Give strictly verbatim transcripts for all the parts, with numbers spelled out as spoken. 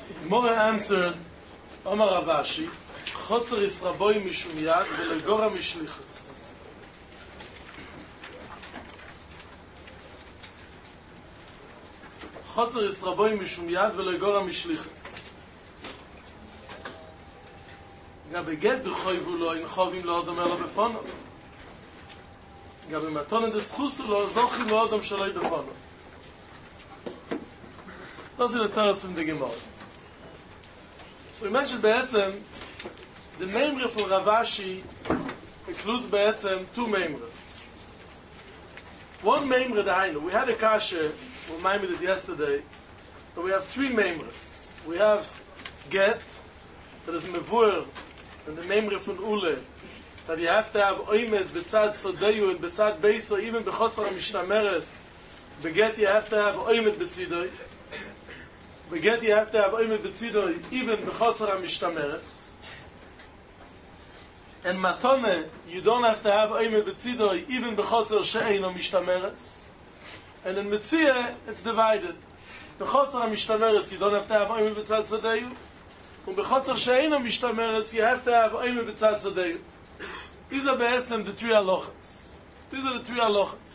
Gemara answered, Omar Ravashi, Chotzer is Raboi mishum yad velegora mishlichus. Chotzer is Raboi mishum yad velegora mishlichus. Gabe get b'choivu lo in chovim lo odom elo befono. Gabe matonen des chusu lo zochim lo odom shaloi befono. Das ist der Teretz von der Gemara. So we mentioned Be'etzem, the memre from Ravashi includes Be'etzem two memres. One memre dahainu. We had a kasha, we reminded it yesterday, but we have three memres. We have get, that is mevur, and the memre from Ule, that you have to have oimed, betzad sodeyu, and betzad beiso, even bechotzar mishnameres. Beget you have to have oimed betzidoi. Beget you have to have oimed betzidoi, even bechotzar mishnameres. And matone, you don't have to have oimed betzidoi, even bechotzar she'eino mishnameres. And in Metzia, it's divided. Bechotzar mishnameres, you don't have to have oimed betzad sodeyu. Und bechotzar she'eino mishnameres, you have to have oimed betzad sodeyu. These are be'etzem the three halachas. These are the three halachas.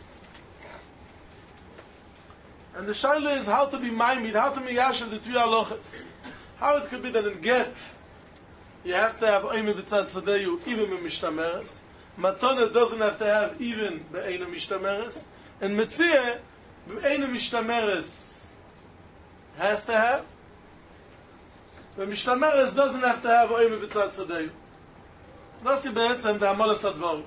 And the shaila is how to be maimid, how to be yashav the three halachas. How it could be that in get, you have to have oime b'tzad sadeyu, even in mishtameres. Matone doesn't have to have even be'einu mishtameres. And metzia, be'einu mishtameres has to have. But mishtameres doesn't have to have oime b'tzad sadeyu. That's the be'etzem, the amalas advar.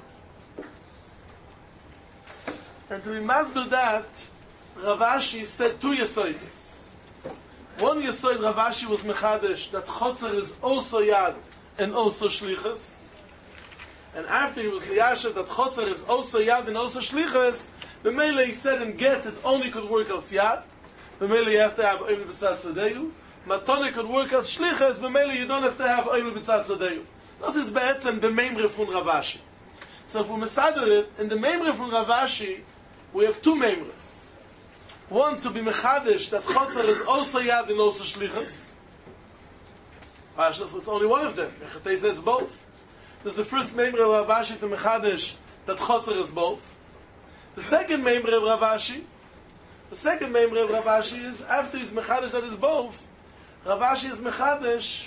And to be masbir that, Ravashi said two yesoides. One yesoid Ravashi was mechadesh that chotzer is also yad and also shlichus. And after he was miyashav that chotzer is also yad and also shlichus, the mele he said in get it only could work as yad. The mele you have to have oim b'tzad sodeyu. Matone could work as shlichus. The mele you don't have to have oim b'tzad sodeyu. This is be'etzem the memre from Ravashi. So if we mesader it, in the memre from Ravashi, we have two memres. One to be mechadish that chotzer is also yad and also shlichus. Pashas, it's only one of them. Mechatei says it's both. This is the first memre of Ravashi to mechadish that chotzer is both. The second memre of Ravashi, the second memre of Ravashi is after he's mechadish that is both. Ravashi is mechadish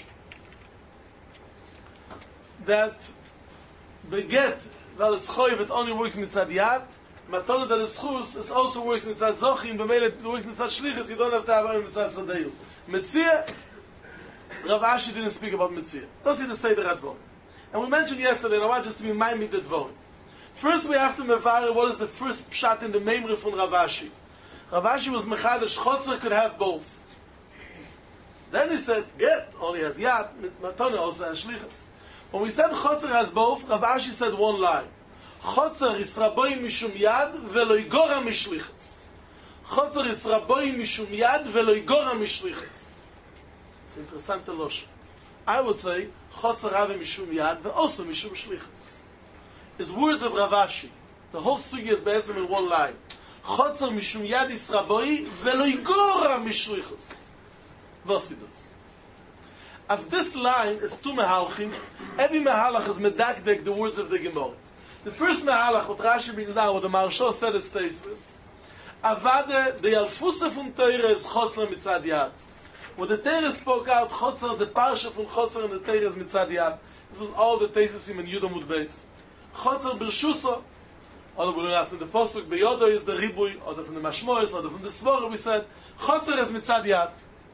that beget that it's choiv it only works mitzad yad. Matone that is chus, it also works mitzad zochim, but when it works mitzad shlichus, you don't have to have a mitzad sodeyu. Metzia, Rav Ashi didn't speak about Metzia. Don't see the Seder Advor. And we mentioned yesterday, and I want just to remind me the Dvor. First we have to mevare what is the first pshat in the memre from Rav Ashi. Rav Ashi was mechadish, chotzer could have both. Then he said, get, only has yad, Matone also has shlichus. When we said chotzer has both, Rav Ashi said one line. Chotzer is raboi mishum yad velo igora mishlichas. Chotzer is raboi mishum yad velo igora mishlichas. It's interessant to losh. I would say chotzer have mishum yad ve also mishum shlichas. It's words of Ravashi. The whole sugi is be'etzem in one line. Chotzer mishum yad is raboi velo igora mishlichas. Vosidos. Of this line is two mehalchim. Every mehalach is medakdek the words of the Gemara. The first mehalach, what Rashi brings down, what the Maharsha said it stays with, Avade, the Alfusa from Teire is Chotzer mitzad yad. When the Teire spoke out, Chotzer, the Parsha from Chotzer and the Teire is mitzad yad. This was all the Teisesim in Yudamud Beis. Chotzer b'rshusa, or we learned after the Posuk, Beyodo is the Ribui, or from the Mashmois, or from the Svora, we said, Chotzer is mitzad yad.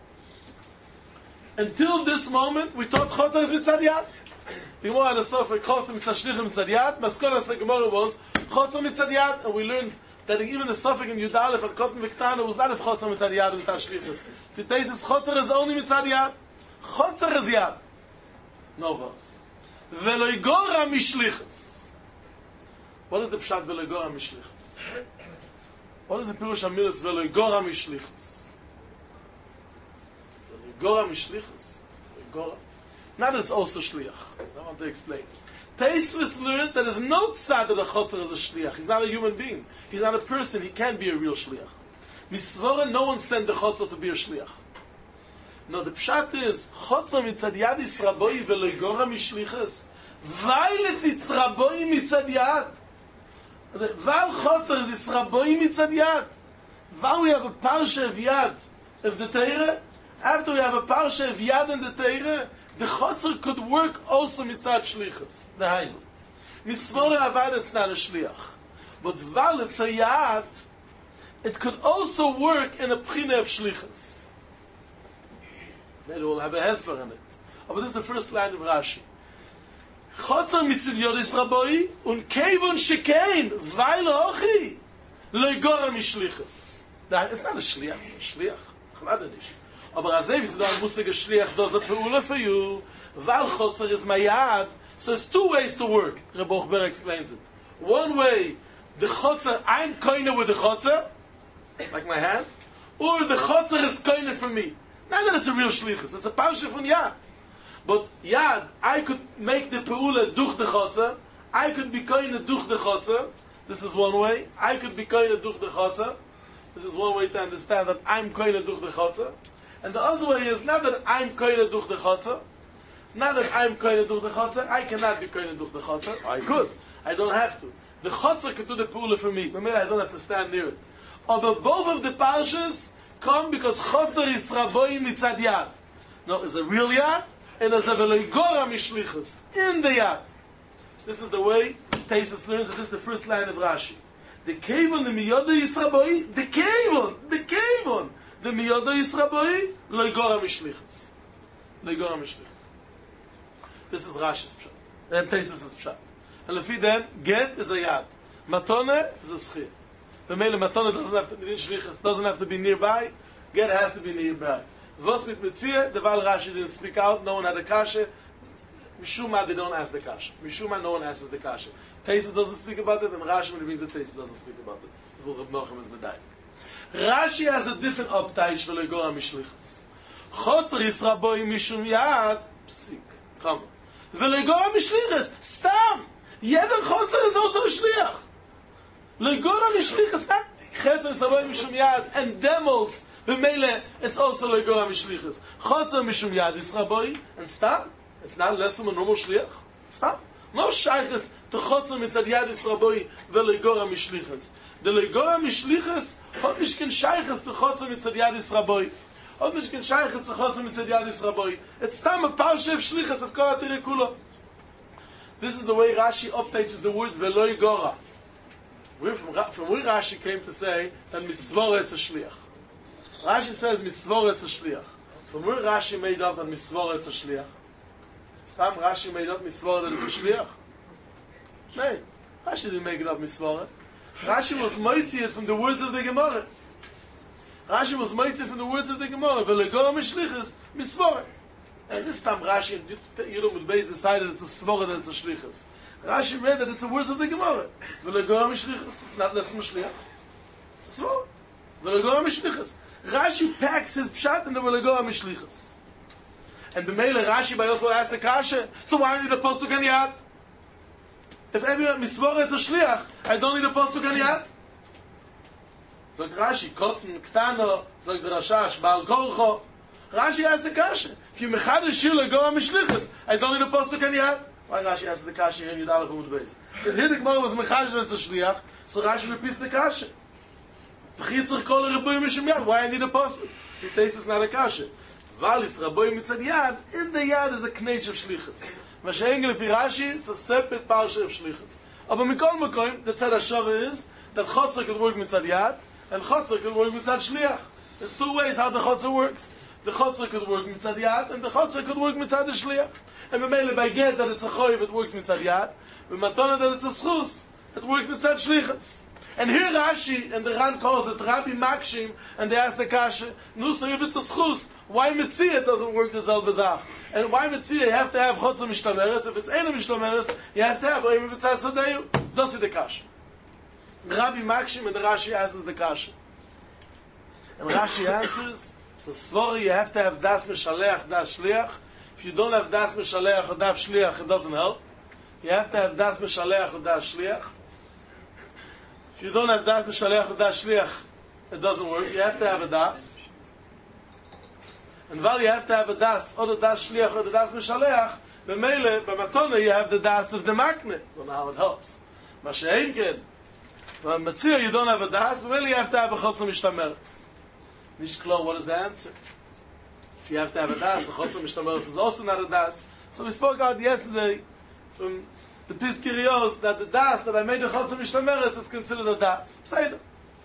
Until this moment, we thought Chotzer is mitzad yad. The Gemara had a suffer, Chotzer mitzad shlichim mitzad yad. Maskola said Gemara was Chotzer mitzad yad, and we learned that even the suffix in Yudalef and Kotten Viktana was not if Chotzer mitzad yad and mitzad shlichus. The Teisus Chotzer is only mitzad yad. Chotzer is yad. No verse. Velo igora mishlichus. What is the pshat velo igora mishlichus? What is the pirush hamilas velo igora mishlichus? Velo igora mishlichus. Igora. Now that it's also shliach. I want to explain. Teisvis learned that there's no tzad that a chotzer is a shliach. He's not a human being. He's not a person. He can't be a real shliach. Misvora, no one sent the chotzer to be a shliach. No, the pshat is, Chotzer mitzad yad is raboi velo igora mishliches. Weil it's it's raboi mitzad yad. Weil Chotzer is raboi mitzad yad. While we have a parsha of yad of the Torah, after we have a parsha of yad in the Torah, the Chotzer could work also mitzad shlichus. The Hainu. Misvore avad it's not a shliach. But while it's a yad, it could also work in a pchina of shlichus. Then we'll have a hesper in it. But this is the first line of Rashi. Chotzer mitzad yodis raboi, un kevon shekein, weil ochi, lo igora mishlichus. It's not a shliach, it's a shliach. Chmada nish. Aber azay, if you don't musig a shliach does a peula for you, weil Chotzer is my yad, so it's two ways to work. Reb Ochber explains it. One way, the Chotzer, I'm koine with the Chotzer, like my hand, or the Chotzer is koine for me. Not that it's a real shlichus, it's a parsha from yad. But yad, I could make the peula duch the Chotzer, I could be koine duch the Chotzer, this is one way, I could be koine duch the Chotzer, this is one way to understand that I'm koine duch the Chotzer, and the other way is not that I'm koine duch the Chotzer, not that I'm koine duch the Chotzer, I cannot be koine duch the Chotzer, I could, I don't have to. The Chotzer could do the peula for me, but maybe I don't have to stand near it. Although both of the parshas come because Chotzer is raboi mitzad yad. No, it's a real yad, and there's a veloigora mishlichus in the yad. This is the way Taisus learns that this is the first line of Rashi. The kevon, the miyoda yisraboi, the kevon, the kevon, the miyoda yisraboi, loigora mishlichus. Loigora mishlichus. This is Rashi's pshat. And Taisus' pshat. And lefi then, get is a yad. Matone is a schir. The mele matone doesn't have to be in shlichus, doesn't have to be nearby. Get has to be nearby. Vos mit mitzia, the Val Rashi didn't speak out, no one had a kasha. Mishuma, they don't ask the kasha. Mishuma, no one asks the kasha. Taisus doesn't speak about it, and Rashi, when he brings the Taisus, doesn't speak about it. This was Reb Nochem is medayik. Rashi has a different optaish v'lo igora mishlichus. Chotzer yisraboi mishum yad, psik, come. V'lo igora mishlichus, stam. Jeder Chotzer is also a shliach. Loigora mishlichus, not Chotzer yisraboi mishum yad, and demos, v'meile, it's also loigora mishlichus. Chotzer mishum yad yisraboi, and stam. It's not less than a normal shliach. Stam. No shaykhs to Chotzer mitzad yad yisraboi, v'loigora mishlichus. The loigora mishlichus, hot nicht ken shaykhs to Chotzer mitzad yad yisraboi. Hot nicht ken shaykhs to Chotzer mitzad yad yisraboi. It's stam a parsha of shlichus of kol atire kulo. This is the way Rashi updates the word veloigora. From, from where Rashi came to say that misvora it's a shliach. Rashi says misvora it's a shliach. From where Rashi made up that misvora it's a shliach? Stam Rashi made up misvora that it's a shliach? No, Rashi didn't make it up misvora. Rashi was moitzi it from the words of the Gemara. Rashi was moitzi from the words of the Gemara. Veloigora mishlichus misvora. And this time Rashi and Yudom with base decided it's a svora that it's a shlichus. Rashi read that it's the words of the Gemara. Veloigora mishlichus. It's not less than shliach. It's a svora. Veloigora mishlichus. Rashi packs his pshat in the veloigora mishlichus. And the Mele Rashi by also asks a kasha. So why do you need a postuk and yad? If every misvora it's a shliach, I don't need a postuk and yad. Sagt Rashi, Kotten, Ktano, sagt Rashash, Baal Korcho. Rashi asks the kasha. If you mechad a shir loigora mishlichus, I don't need a postuk and yad. Why Rashi asks the kasha here in Yud Aleph Amud Beis? Because here the Gemara was mechad that it's a shliach, so Rashi repeats the kasha. V'chitzach kol raboi mishum yad. Why I need a postuk? He takes it's not a kasha. Valis raboi mitzad yad. In the yad is a knech of shlichus. Mashengle fi Rashi, it's a separate parsha of shlichus. Aber mikol makom, the tzad hashava is that Chotzer could work mitzad yad and Chotzer could work mitzad shliach. There's two ways how the Chotzer works. The Chotzer could work mitzad yad, and the Chotzer could work mitzad the shliach. And b'meile by get that it's a choiv, it works mitzad yad. B'matona that it's a schus, it works mitzad shlichus. And here Rashi and the Ran calls it Rabbi Makshim, and they ask the kasha, nu so if it's a schus, why mitzia doesn't work the selbe zach? And why mitzia you have to have Chotzer mishtameres? If it's ena mishtameres, you have to have oim mitzad sodeyu. That's the kasha. Rabbi Makshim and the Rashi answers the kasha. And Rashi answers, so svori, you have to have das mishalech, das shliach. If you don't have das mishalech or das shliach, it doesn't help. You have to have das mishalech or das shliach. If you don't have das mishalech or das shliach, it doesn't work. You have to have a das. And while you have to have a das, or the das shliach, or the das mishaleach, b'meile, b'matona, you have the das of the makne. Don't know how it helps. Masha'enken, but Metzia, you don't have a das, b'meile, you have to have a chotza mishtameres. Nish klar, what is the answer? If you have to have a das, a chotza mishtameres is also not a das. So we spoke out yesterday from the Piskirios that the das that I made a chotza mishtameres is considered a das. Pseida.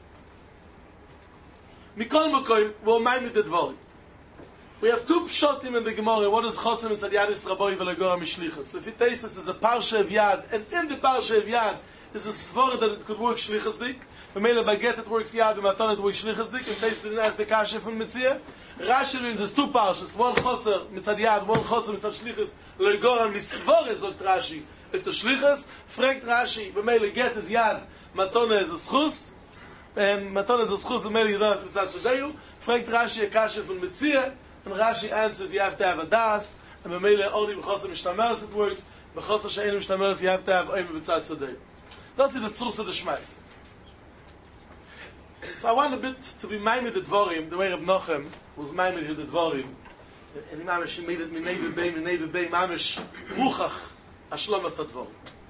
Mikol Mokoim, we'll mind the dvorim. We have two pshotim in the Gemara. What is Chotzim Mitzad Yad Yisraboi V'Legora Mishlichus? Lefi Teisus is a parsha of Yad, and in the parsha of Yad is a svara that it could work Shlichus Dik. V'Meila Baget it works Yad, V'Maton it works Shlichus Dik, and Teisus didn't ask the Kasha from Mitzia. Rashi learns there's two parshas, one Chotzer Mitzad Yad, one Chotzer Mitzad Shlichus. Legora Misvara zog Rashi. It's the Shlichus. Fragt Rashi, V'Meila Get is Yad, Matona is a Schus, and Matona is a Schus, V'Meila Yidon at Mitzad Tzadeu. Fragt Rashi a Kasha from Mitzia. And Rashi answers, you have to have a das, and B'meile only b'chotzer mishtameres it works, b'chotzer she'enu mishtameres you have to have oime b'tzad tzadei. That's the tzursa of the Shmais. So I want a bit to be maimed the dvorim, the way Reb Nochem was maimed here the dvorim, and he mamish, he made it, minei v'bei, minei v'bei, mamish, muchach, ashlom as dvorim.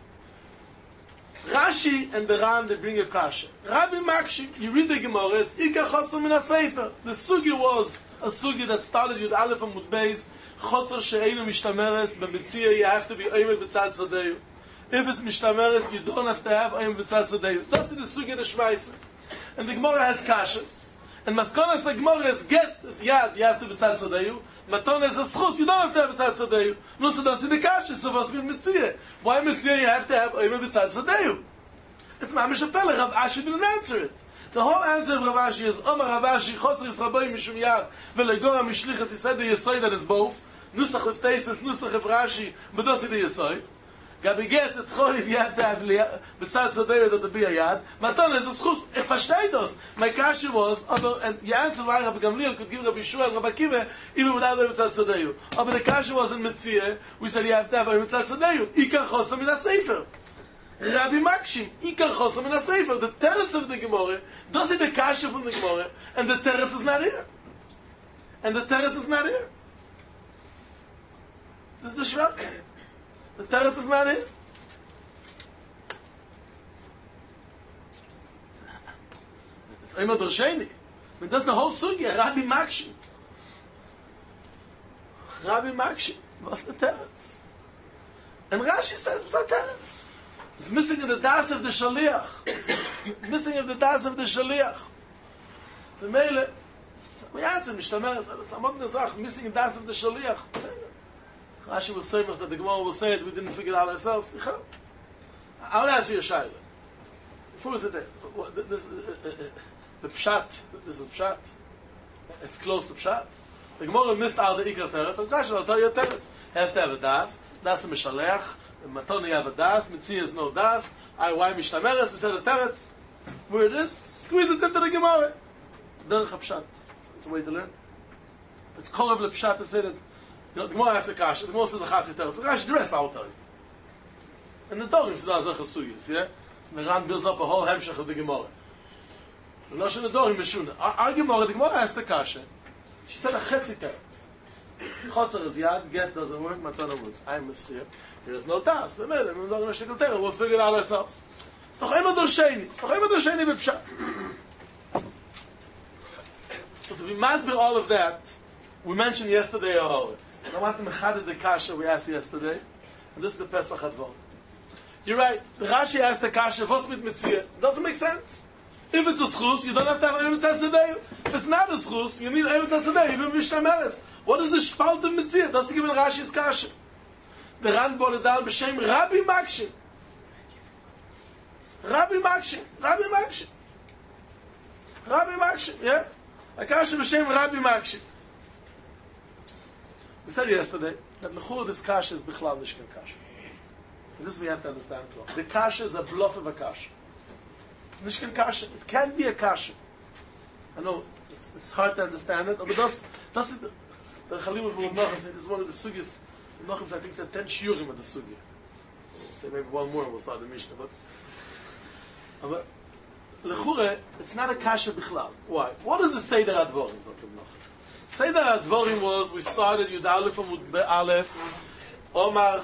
Rashi and the Ran, they bring a kasha. Rabbi Makshi, you read the Gemara, it's Ika Chosam min ha-Sefer. The sugi was a sugi that started with Aleph and Mud Beis, Chotzer she'enu mishtameres, b'mitzia you have to be oimed b'tzad tzadeu. If it's mishtameres, you don't have to have oimed b'tzad tzadeu. That's the sugi of the Shmaisa. And the Gemara has kashas. And Maskonas the Gemara is get, is yad, you have to b'tzad tzadeu. Maton is a schus, you don't have to have b'tzad tzadeu. No, so that's in the kashas, so what's with mitzia? Why mitzia you have to have oimed b'tzad tzadeu? It's mamish a pele, Rav Ashi didn't answer it. The whole answer of Rav Ashi is, Omar Rav Ashi, Chotzer Yisraboy Mishum Yad, Velegora Mishlichas, he said the Yesoy that is both, Nusach of Teisus, Nusach of Rashi, but does it the Yesoy? Gabi get, it's chol if you have to have B'tzad Tzadeu that to be a Yad, Maton is a schus, if Hashtei dos. My kasha was, and your answer why Rabbi Gamliel could give Rabbi Shua and Rabbi Akiva, even without the B'tzad Tzadeu. But the kasha was in Mitzia, we said you have to have a B'tzad Tzadeu, Ikar Chosam in a Sefer. Rabbi Makshim, Ikar Chosam in a Sefer, the teretz of the Gemara, does it the kasha from the Gemara, and the teretz is not here. And the teretz is not here. This is the Shrak. The teretz is not here. It's Omer Dorsheni. I mean, that's the whole sugya, Rabbi Makshim. Rabbi Makshim, what's the teretz? And Rashi says, what's the teretz? It's missing in the das of the shaliach. Missing of the das of the shaliach. The mele, we answer mishtameres. Some of the zach missing in das of the shaliach. Rashi was saying that the Gemara will say it. We didn't figure it out ourselves. I want to ask you a shayla. Before is it there? This, uh, uh, the pshat. This is pshat. It's close to pshat. The Gemara missed out the ikar teretz. So Rashi will tell you a teretz. Have to have a das. Das is mishaleach. Matoni have a das, Mitzia is no das. I why mishtameres? We said a teretz. Where it is, squeeze it into the Gemara. Derech HaPshat. It's a way to learn. It's korav lepshat to say that. You know, the Gemara has a kasha. The Gemara says a chatzi teretz. The Rashi, the rest I will tell you. And the Dorim said as a chasuyis. Yeah, and the Ran builds up a whole hemshach of the Gemara. The Lashon the Dorim mishuna. Our, our Gemara, the Gemara has the kasha. She said a chetzi teretz. Chotzer is yad, get doesn't work, matana would. I'm mischir. There is no das. We'll figure it out ourselves. It's noch immer der Sheni. It's noch immer der Sheni b'pshat. So to be masbir all of that, we mentioned yesterday a whole. I want to mechaded the kasha we asked yesterday, and this is the Pesach Advon. You're right. The Rashi asked the kasha, what's mit mitzia? Doesn't make sense. If it's a schus, you don't have to have a mitzvah tzedei. If it's not a schus, you need a mitzvah tzedei, even mishtameres. What is the shpalt of mitzia? That's to give in Rashi's kasha. The Ran brought it down b'shem Rabbi Makshim. Rabbi Makshim. Rabbi Makshim. Rabbi Makshim, yeah? A kasha b'shem Rabbi Makshim. We said yesterday that l'chur this kasha is bichlal nishkan kasha. And this we have to understand clearly. The kasha is a bluff of a kasha. Nishkan kasha. It can be a kasha. I know it's, it's hard to understand it, but that's that's the the Chalim of Nachum said this is one of the sugis. Nachum I think said ten shiurim of the sugya. Say maybe one more and we'll start the Mishnah. But but l'chure it's not a kasha bichlal. Why? What does the Seder Advorim? Say that Dvorim was, we started Yud Aleph and Yud Aleph, Omar,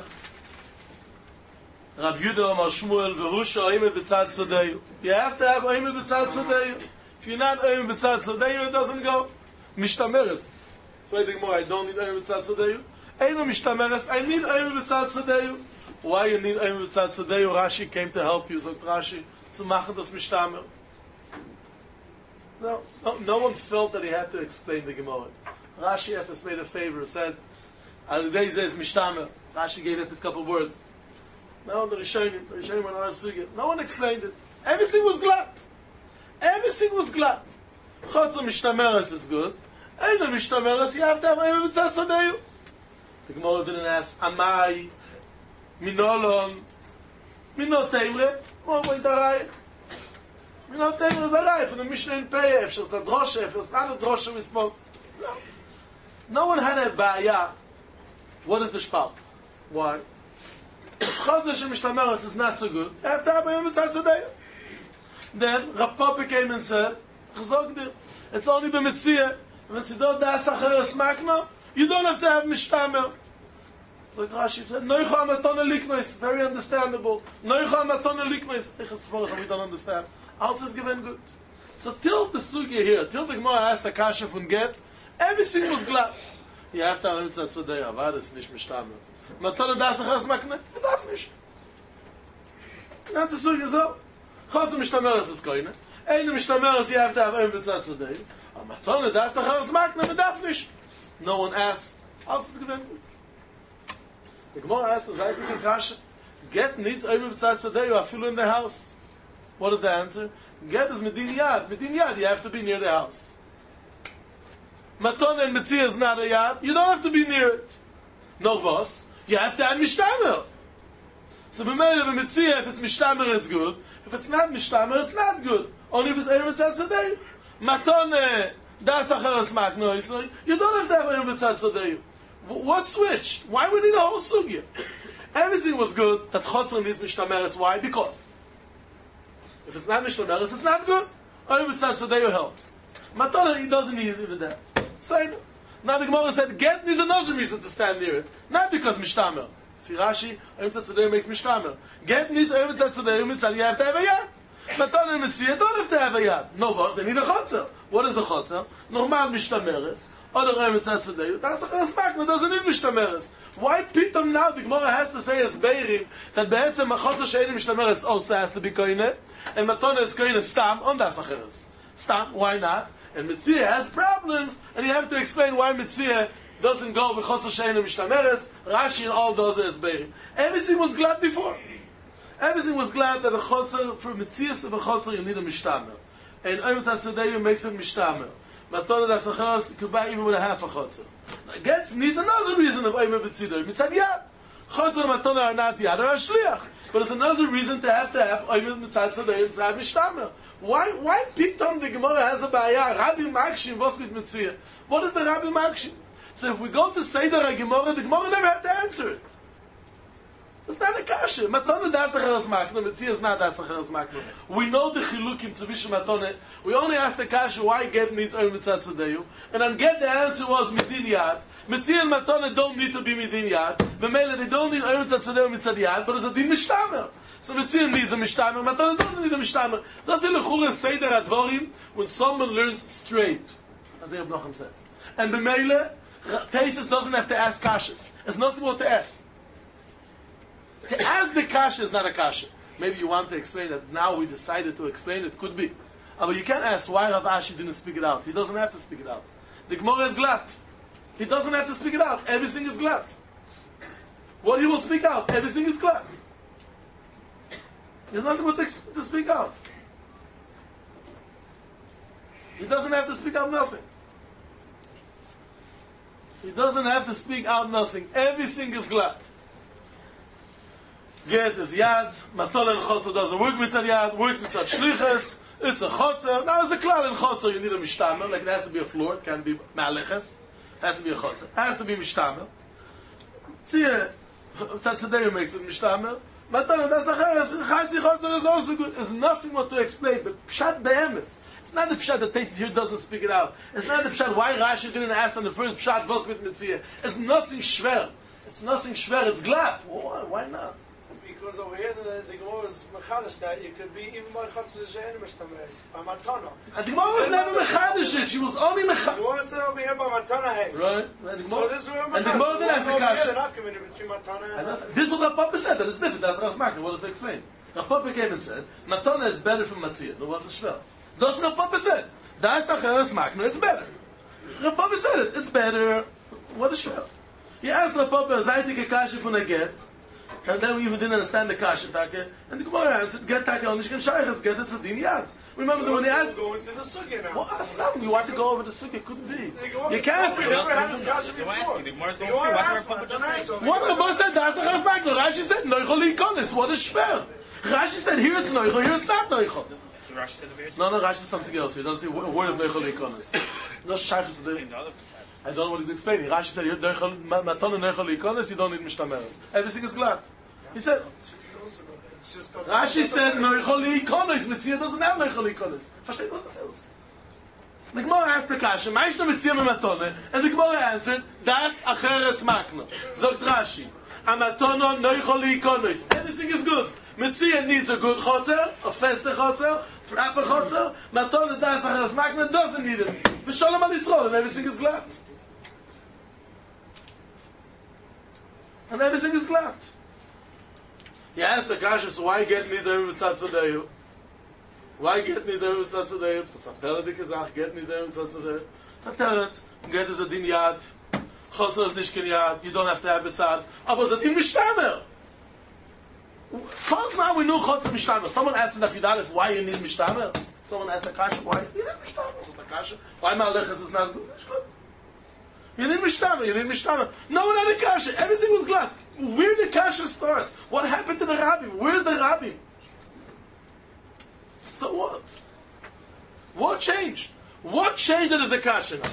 Rab Yudah, Omar Shmuel, Verusha, Oimed B'tzad Sodeyu. You have to have Oimed B'tzad Sodeyu. If you're not Oimed B'tzad Sodeyu, it doesn't go. Mishtameres. Fighting more, I don't need Oimed B'tzad Sodeyu. Eino Mishtameres, I need Oimed B'tzad Sodeyu. Why you need Oimed B'tzad Sodeyu? Rashi came to help you, so Rashi, zu machen das Mishtamer. No, no, no one felt that he had to explain the Gemara. Rashi Efes made a favor, said, Al-Dei Zeh is Mishtamer. Rashi gave up his couple words. No, the Rishonim, the Rishonim were not sugya. No one explained it. Everything was glad. Everything was glad. Chotzer Mishtameres is good. Eino Mishtameres, you have to have Oimed B'tzad Sodeyu. The Gemara didn't ask, Amai, Minolon, Minot Teimre, Mo Boidarai. Minot Teimre is a rai, from the Mishnah in Pei, if it's a droshe, if it's not a droshe, we spoke. No. No one had a ba'aya. What is the shpal? Why? Chodesh Mishtameres is not so good. You have to have Oimed B'tzad Sodeyu. Then Rav Papa came and said, Chzogdir, it's only b'Metzia. When you don't das acheres makna, you don't have to have Mishtamer. So Rashi said, Noicha matone liknois, very understandable. Noicha matone liknois. We don't understand. Also is given good. So till the sugya here, till the Gemara asked the kasha from get, everything was glad. You have to have Oimed B'tzad Sodeyu. Avad is nicht Mishtamer. Matone das acheres makna, you don't nicht. Not the sugya so. Chotzer Mishtameres is koine. Eino Mishtameres, you have to have Oimed B'tzad Sodeyu. Matone das acheres makna, you don't nicht. No one asked. Also is given good. The Gemara asked the Zaytik and Kasha, get needs Oimed B'tzad Sodeyu, afilu in the house. What is the answer? Get is Medin Yad. Medin Yad, you have to be near the house. Matone and Metzia is not a Yad, you don't have to be near it. No vos, you have to have Mishtamer. So b'meile b'Metzia, if it's Mishtamer, it's good. If it's not Mishtamer, it's not good. Only if it's Oimed B'tzad Sodeyu. Matone das acheres makna, you don't have to have Oimed B'tzad Sodeyu. What switched? Why we need a whole sugya? Everything was good. That Chotzer needs Mishtameres. Why? Because if it's not Mishtameres, it's not good. Oimed B'tzad Sodeyu helps. Matana, he doesn't need it even that. Say now the Gemara said, get needs another reason to stand near it. Not because Mishtamer. Firashi, Oimed B'tzad Sodeyu makes Mishtamer. Get needs Oimed B'tzad Sodeyu, Mitzal, you have to have a yad. Matana and Metzia don't have to have a yad. No, but they need a Chotzer. What is a Chotzer? Normal Mishtameres. Other Oimed B'tzad Sodeyu. That's a Chotzer doesn't need Mishtameres. Why Pitom now the Gemara has to say as Beirim that Be'etzem a Chotzer she'enim Mishtameres also has to be koine, and Matana is koine stam on das acheres. Stam, why not? And Metzia has problems, and you have to explain why Metzia doesn't go with Chotzer she'enim Mishtameres. Rashi and all those as Beirim. Everything was glad before. Everything was glad that a Chotzer, for Metzias of a Chotzer, you need a Mishtamer. And Oimed B'tzad Sodeyu makes it Mishtamer. Matana das acheres, you could buy even with a half a Chotzer. Gets needs another reason of Oimed B'tzad Sodeyu. Mitzad Yad. Chotzer and Matana are not Yad, are a Shliach. But it's another reason to have to have Oimed B'tzad Sodeyu and Tzad Mishtamer. Why, why Pitom the Gemara has a Ba'aya? Rabbi Makshim, was mit Metzia? What is the Rabbi Makshim? So if we go to Seder HaGemara, the Gemara never had to answer it. It's not a kasha. Matone das acheres makna. Metzia is not das acheres makna. We know the chilukim tzvisha matone. We only asked the kasha why get needs Oimed B'tzad Sodeyu, and then get the answer was midin yad. Metzia and matone don't need to be midin yad. B'meile they don't need Oimed B'tzad Sodeyu mitzad yad, but it's a din mishtamer. So Metzia needs a mishtamer. Matone doesn't need a mishtamer. That's the lechura seder advorim when someone learns straight, as Reb Nachum said. And b'meile Teisus doesn't have to ask kashas. It's nothing more to ask. To ask the kasha is not a kasha. Maybe you want to explain that now we decided to explain it, could be. But you can't ask why Rav Ashi didn't speak it out. He doesn't have to speak it out. The Gemara is glad. He doesn't have to speak it out. Everything is glad. What he will speak out, everything is glad. There's nothing more to, to speak out. He doesn't have to speak out nothing. He doesn't have to speak out nothing. Everything is glad. Get is yad, matol and chotzer doesn't work mitzad yad, works mitzad shliches, it's a chotzer. Now as a klal in chotzer you need a mishtamer, like it has to be a floor, it can't be ma'aleches, it has to be a chotzer, it has to be mishtamer. See, mitzad Sodeyu makes it mishtamer, matol and das acheres, chatzi chotzer is also good, there's nothing more to explain, but pshat be'emes. It's not the pshat that Taisus here doesn't speak it out. It's not the pshat why Rashi didn't ask on the first pshat was mit Metzia. It's nothing schwer. It's nothing schwer. It's glad. Why, why not? Because over here the, the Gemara is mechadish that you could be even by chatzah she'en mishtameres by matana. And the Gemara was never mechadish. She was only The mechadish. Gemara said over here by matana hey. Right. So this is where and the Gemara didn't ask the kasha. They're not coming in between matana and. And this is what Rav Papa said. That it's different. That's Rav Makna. What does they explain? Rav Papa came and said, Matana is better from Matzia. No, what's the shvel? That's what Rav Papa said. That's Rav Makna. It's better. Rav Papa said it. It's better. What is shvel? He asked Rav Papa, Zaytik a kasha from a get. And then we even didn't understand the kasha take. And the Gemara answered, get take on Nishkan Shaychas, get it Tzadin Yad. Remember So when he asked, go into the sugya now. well, stop, you want to go over the sukkah, couldn't be. Go- You can't We say never that. had this kasha So before. I ask you, the Gemara The don't Gemara say, why asked did Rav Papa just matana, say? so What the Gemara said, that's a Rav Makna. Rashi said, Noichol Ikonis. What is shver? Rashi said, here it's Noichol, here it's not Noichol. So Rashi said over here. No, no, Rashi says something else. He doesn't say a word of Noichol Ikonis. No Shaychas to the... In the other side. I don't know what he's explaining. Rashi said, Matana Noichol Ikonis, you don't need Mishtameres. Everything is glad. He said, It's just a- Rashi said, Noichol Ikonis. Metzia doesn't have Noichol Ikonis. Versteht was das ist? The Gemara asked the Kasha, Ma'is no Metzia me Matone? And the Gemara answered, Das Acheres Makna. Zogt Rashi, Amatono Noichol Ikonis. Everything is good. Metzia needs a good chotzer, a fester chotzer, proper chotzer. Matone Das Acheres Makna doesn't need it. V'sholem al Yisrael, and everything is glad. And everything is glad. He asked the Kasha, so why get Nizar Mitzat Zodeyu? Why get Nizar Mitzat Zodeyu? So some Peradik Gezach, get Nizar Mitzat Zodeyu. Tateret, get is a din yad. Chotzer is nishkin yad. You don't have to have Mitzad. Aber it's a din Mishtamer. Cause now we know Chotzer Mishtamer. Someone asked in the Fidalef, why you need Mishtamer? Someone asked the Kasha, why you need Mishtamer? So the Kasha, why Ma'alechas is not good? It's good. You need Mishtamer, you need Mishtamer. No one had a Kasha. Everything was glad. Where the Kasha starts? What happened to the Rabbim? Where's the Rabbim? So what? What changed? What changed that is a Kasha now?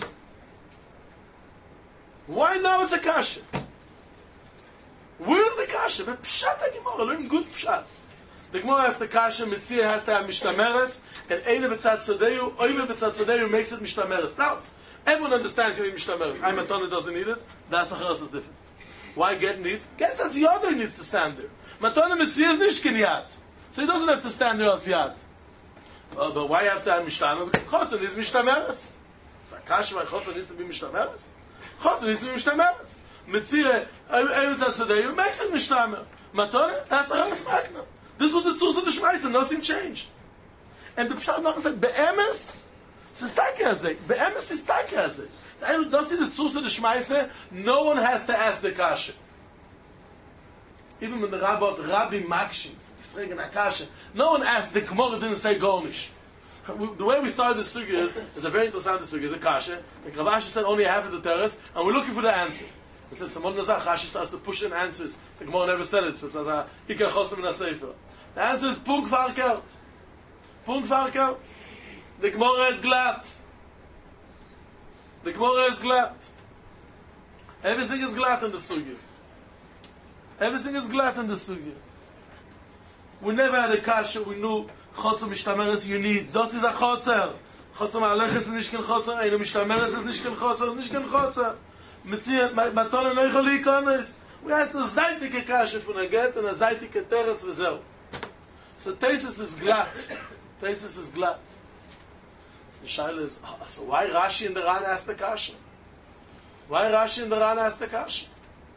Why now it's a Kasha? Where's the Kasha? But Pshat HaGemara, learn good Pshat. The Gemara has the Kasha, Mitzia has to have Mishtameres, and Eine B'tzad Tzodeu, Oime B'tzad Tzodeu makes it Mishtameres. Now, everyone understands you need Mishtameres. Ayim Matana doesn't need it. Das Acheres is different. Why Get needs? Get says Yodai needs to stand there. Matana Mitzia is Nishkin Yad. So he doesn't have to stand there on Yad. Uh, but why have to have Mishtamer? Because Chotzer needs Mishtameres. So Kasha, why Chotzer needs to be Mishtameres? Chotzer needs to be Mishtameres. Mitzia, Ayim Tzadeu makes it Mishtamer. Matana, that's Acheres Makna. This was the Tzuz of the Shmaisa, nothing changed. And the Pshat Nachman said, Be'emes, it's Taka Hazeh. Be'emes is Taka Hazeh. The does see the Tzuz of the Shmaisa, no one has to ask the Kasha. Even when the Rabbi, Rabbi Makshim, Fregen HaKasha, no one asked, the Gemara didn't say Gornish. The way we started the Sugya is, is a very interesting Sugya, is a Kasha. The Ravashi said only half of the teretz, and we're looking for the answer. Instead of someone Nazar, Rashi starts to push in answers. The Gemara never said it. So it's a Ika Chosim in a Sefer. The answer is Punk Farkert. Punk Farkert. The Gemara is glad. The Gemara is glad. Everything is glad in the Sugya. Everything is glad in the Sugya. We never had a Kasha, we knew Chotzer Mishtameres you need. Das is a Chotzer. Chotzer Ma'alechas is Nishkin Chotzer, Eine Mishtameres is Nishkin Chotzer, Nishkin Chotzer. Mitzia, Matana Noichol Ikonis. We asked a Zaytike Kasha from a get and a Zaytike Teretz v'zeu. So Taisus is glad. Taisus is glad. So the Shaila is, oh, so why Rashi in the Ran asked the Kasha? Why Rashi in the Ran asked the Kasha?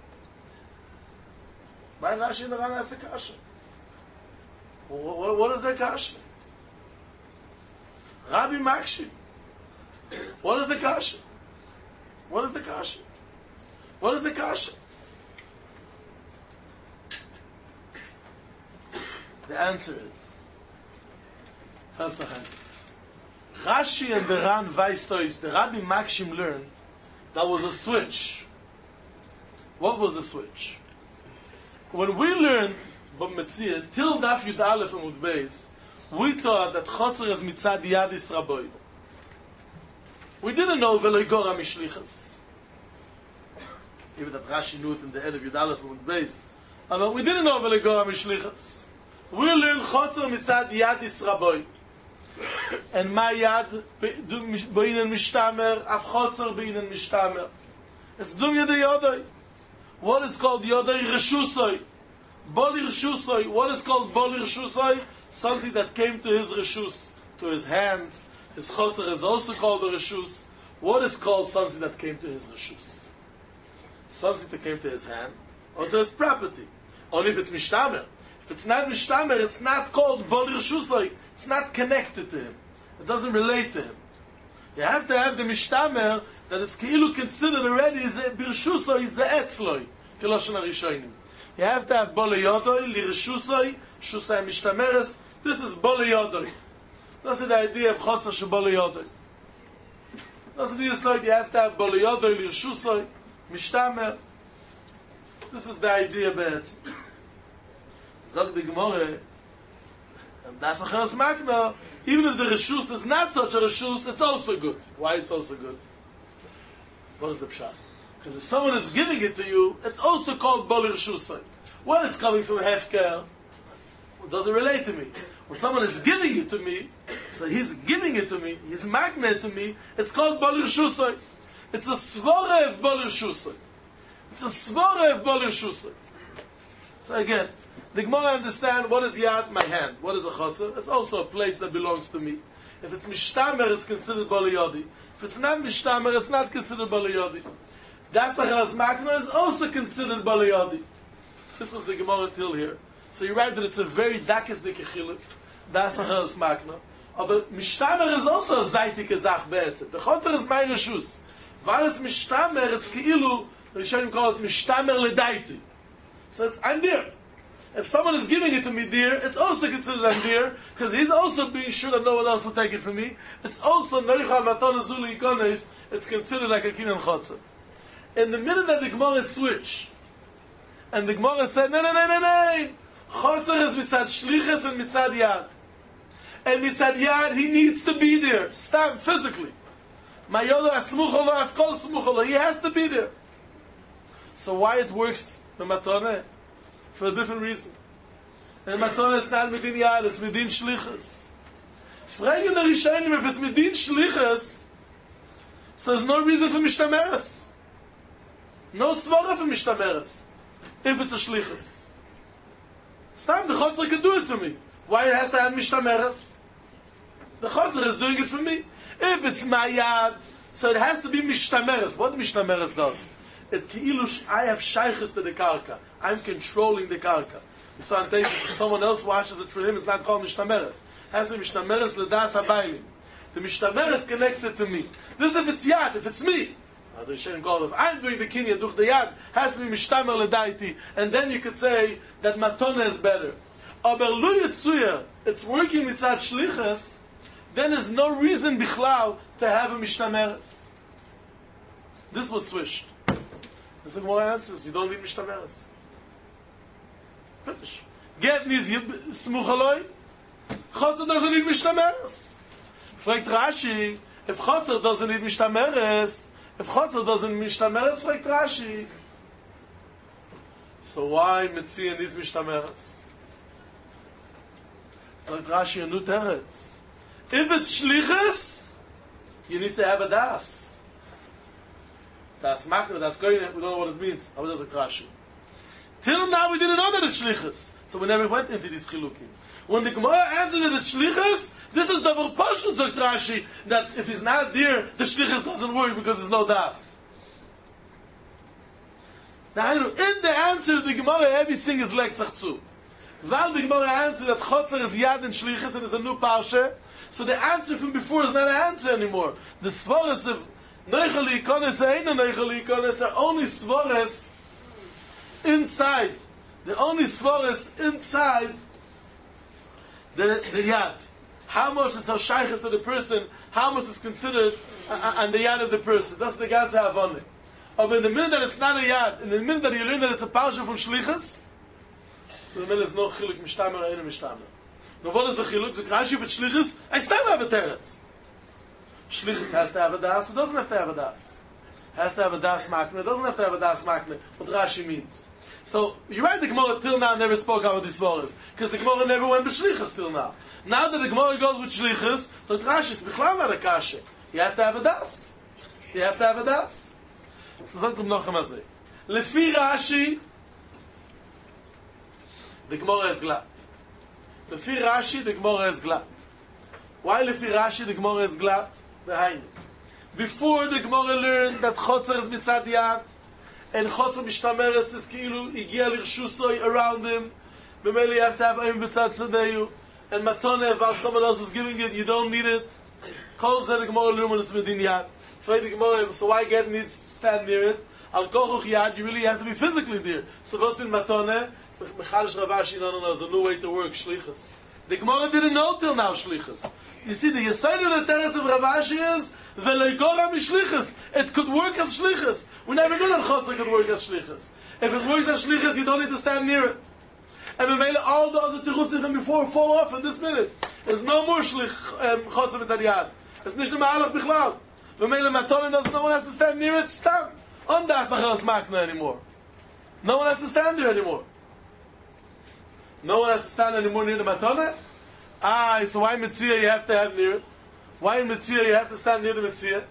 Why Rashi in the Ran asked the Kasha? What, what, what is the Kasha? Rabbi Makshim. What is the Kasha? What is the Kasha? What is the Kasha? The answer is, that's a hundred. Rashi and the Ran Vaistois, the Rabbi Makshim learned that was a switch. What was the switch? When we learned Bab Metzia, till Daf Yud Aleph and Mud Beis, we thought that Chotzer is Mitzad Yadis Rabbi. We didn't know Velo Igora Mishlichas. Even that Rashi knew it in the end of Yud Aleph and Mud Beis. But we didn't know Velo Igora Mishlichas. We learned Chotzer Mitzad Yadis Rabbi. and my yad beinen mishtamer, af chotzer beinen mishtamer. It's dum yadei yodai. What is called yodai reshusai? Boli reshusai. What is called boli reshusai? Something that came to his reshus, to his hands. His chotzer is also called a reshus. What is called something that came to his reshus? Something that came to his hand, or to his property. Only if it's mishtamer. If it's not mishtamer, it's not called boli reshusai. It's not connected to him. It doesn't relate to him. You have to have the mishtamer that it's keilu considered already is a birshusoi, is a etzloi. Keloshen harishonim. You have to have boli yodoi, lirshusoi, shusai mishtameres. This is boli yodoi. That's the idea of chotzer she boli yodoi. That's the idea you have to have boli yodoi, lirshusoi, mishtamer. This is the idea be'etz. Zog the Gemara, and that's a cheres makna. Even if the reshus is not such a reshus, it's also good. Why it's also good? What is the pshat? Because if someone is giving it to you, it's also called boli reshusai. When it's coming from hefker, it doesn't relate to me. When someone is giving it to me, so he's giving it to me, he's magnet to me, it's called boli reshusai. It's a svara of boli reshusai. It's a svara of boli reshusai. So again, the Gemara understand what is yad, my hand. What is a chotzer? It's also a place that belongs to me. If it's mishtamer, it's considered boli yodi. If it's not mishtamer, it's not considered boli yodi. Das acheres makna is also considered boli yodi. This was the Gemara until here. So you write that it's a very dakis dikechiluk. Das acheres makna. But mishtamer is also a zaytike zach be'etzet. The chotzer is my reshus. While it's mishtamer, it's keilu, the Rishonim call it mishtamer ledaiti. So it's I'm there. If someone is giving it to me dear, it's also considered I'm dear, because he's also being sure that no one else will take it from me. It's also noicha matana zuli ikones, it's considered like a kinyan chotzer. In the minute that the Gemara switch, and the Gemara said, no, no, no, no, no, chotzer is mitzad shlichus and mitzad yad. And mitzad yad, he needs to be there, stand physically. Mayodo asmucholo, afkol smucholo, he has to be there. So why it works the matana? For a different reason. And matana is not midin yad, it's midin shlichus. Fragen the Rishonim if it's midin shlichus, so there's no reason for mishtameres. No svara for mishtameres. If it's a shlichus. Stam, the chotzer can do it to me. Why it has to have mishtameres? The chotzer is doing it for me. If it's my yad, so it has to be mishtameres. What mishtameres does? It keilush, I have shaykhis to the karka. I'm controlling the karka. So I'm taking, if someone else washes it for him, it's not called mishtameres. It has to be mishtameres ledas habaylim. The mishtameres connects it to me. This if it's yad, if it's me. The Rishonim call it, if I'm doing the kinyan duch the yad, has to be mishtamer ledaiti. And then you could say that matona is better. Aber lu yitzuya, it's working mitzad shlichus, then there's no reason bichlal to have a mishtameres. This was switched. This is more answers. You don't need mishtameres. Finish. Get needs smuchaloi. Chotzer doesn't need mishtameres. Fragt Rashi, if Chotzer doesn't need mishtameres, if Chotzer doesn't need mishtameres, fragt Rashi. So why Metzia needs mishtameres? Fragt Rashi a new teretz. If it's shlichus, you need to have a das. Das makna, das koine, we don't know what it means. How does it Rashi? Till now we didn't know that it's shlichus, so we never went into these chilukim. When the Gemara answered that it's shlichus, this is double portion, said Rashi, that if he's not there, the shlichus doesn't work because there's no das. Now, in the answer, the Gemara everything is like tzachzu. While the Gemara answered that chotzer is yad and shlichus and is a new parsha, so the answer from before is not an answer anymore. The svaras of Neichel ikones ain't a neichel ikones are only svaras inside. The only svaras inside the, the yad. How much is how shaykhs to the person, how much is considered uh, on the yad of the person. That's the God's havonah. But in the minute that it's not a yad, in the minute that you learn that it's a parsha from shlichus, so the minute there's no chiluk mishtamer or ain't mishtamer. Now what is the chiluk? So Rashi if it's shlichus, I still have a teretz. Shlichus has to have a das, it doesn't have to have a das. Has to have a das makna, it doesn't have to have a das makna. What Rashi means. So, you're right, the Gemara till now never spoke about these svaras, because the Gemara never went b'shlichus till now. Now that the Gemara goes with shlichus, so Rashi is b'chlam not a kasha. You have to have a das. You have to have a das. So, sagt noch einmal so. Lefi Rashi, the Gemara is glad. Lefi Rashi, the Gemara is glad. Why Lefi Rashi, the Gemara is glad? The Hainu. Before the Gemara learned that Chotzer is mitzad yad, and Chotzer mishtameres is ki'ilu igia l'rshusoi around him, b'meli you have to have Oim b'tzad Sadeyu, and Matone, while someone else is giving it, you don't need it. Kol zeh the Gemara learned when it's medin yad. Frei the Gemara, so why get needs to stand near it? Al kochuch yad, you really have to be physically there. So what's in Matone? Mechalish Ravashi, no, no, no, there's a new way to work, shlichus. The Gemara didn't know till now shlichus. You see, the Yesod of the teretz of Ravashi is Veloigora mishlichus. It could work as shlichus. We never knew that Chotzer could work as shlichus. If it works as shlichus, you don't need to stand near it. And we made all the other terutzim from before fall off in this minute. There's no more shlich um, Chotzer mit Yad. It's nicht nur Ma'alach bichlal. We made a matonin doesn't. No one has to stand near it. Stand. On das achas makna anymore. No one has to stand there anymore. No one has to stand anymore near the matonin. Ah, so why Mitzia you have to have near it? Why in Mitzia you have to stand near the Mitzia?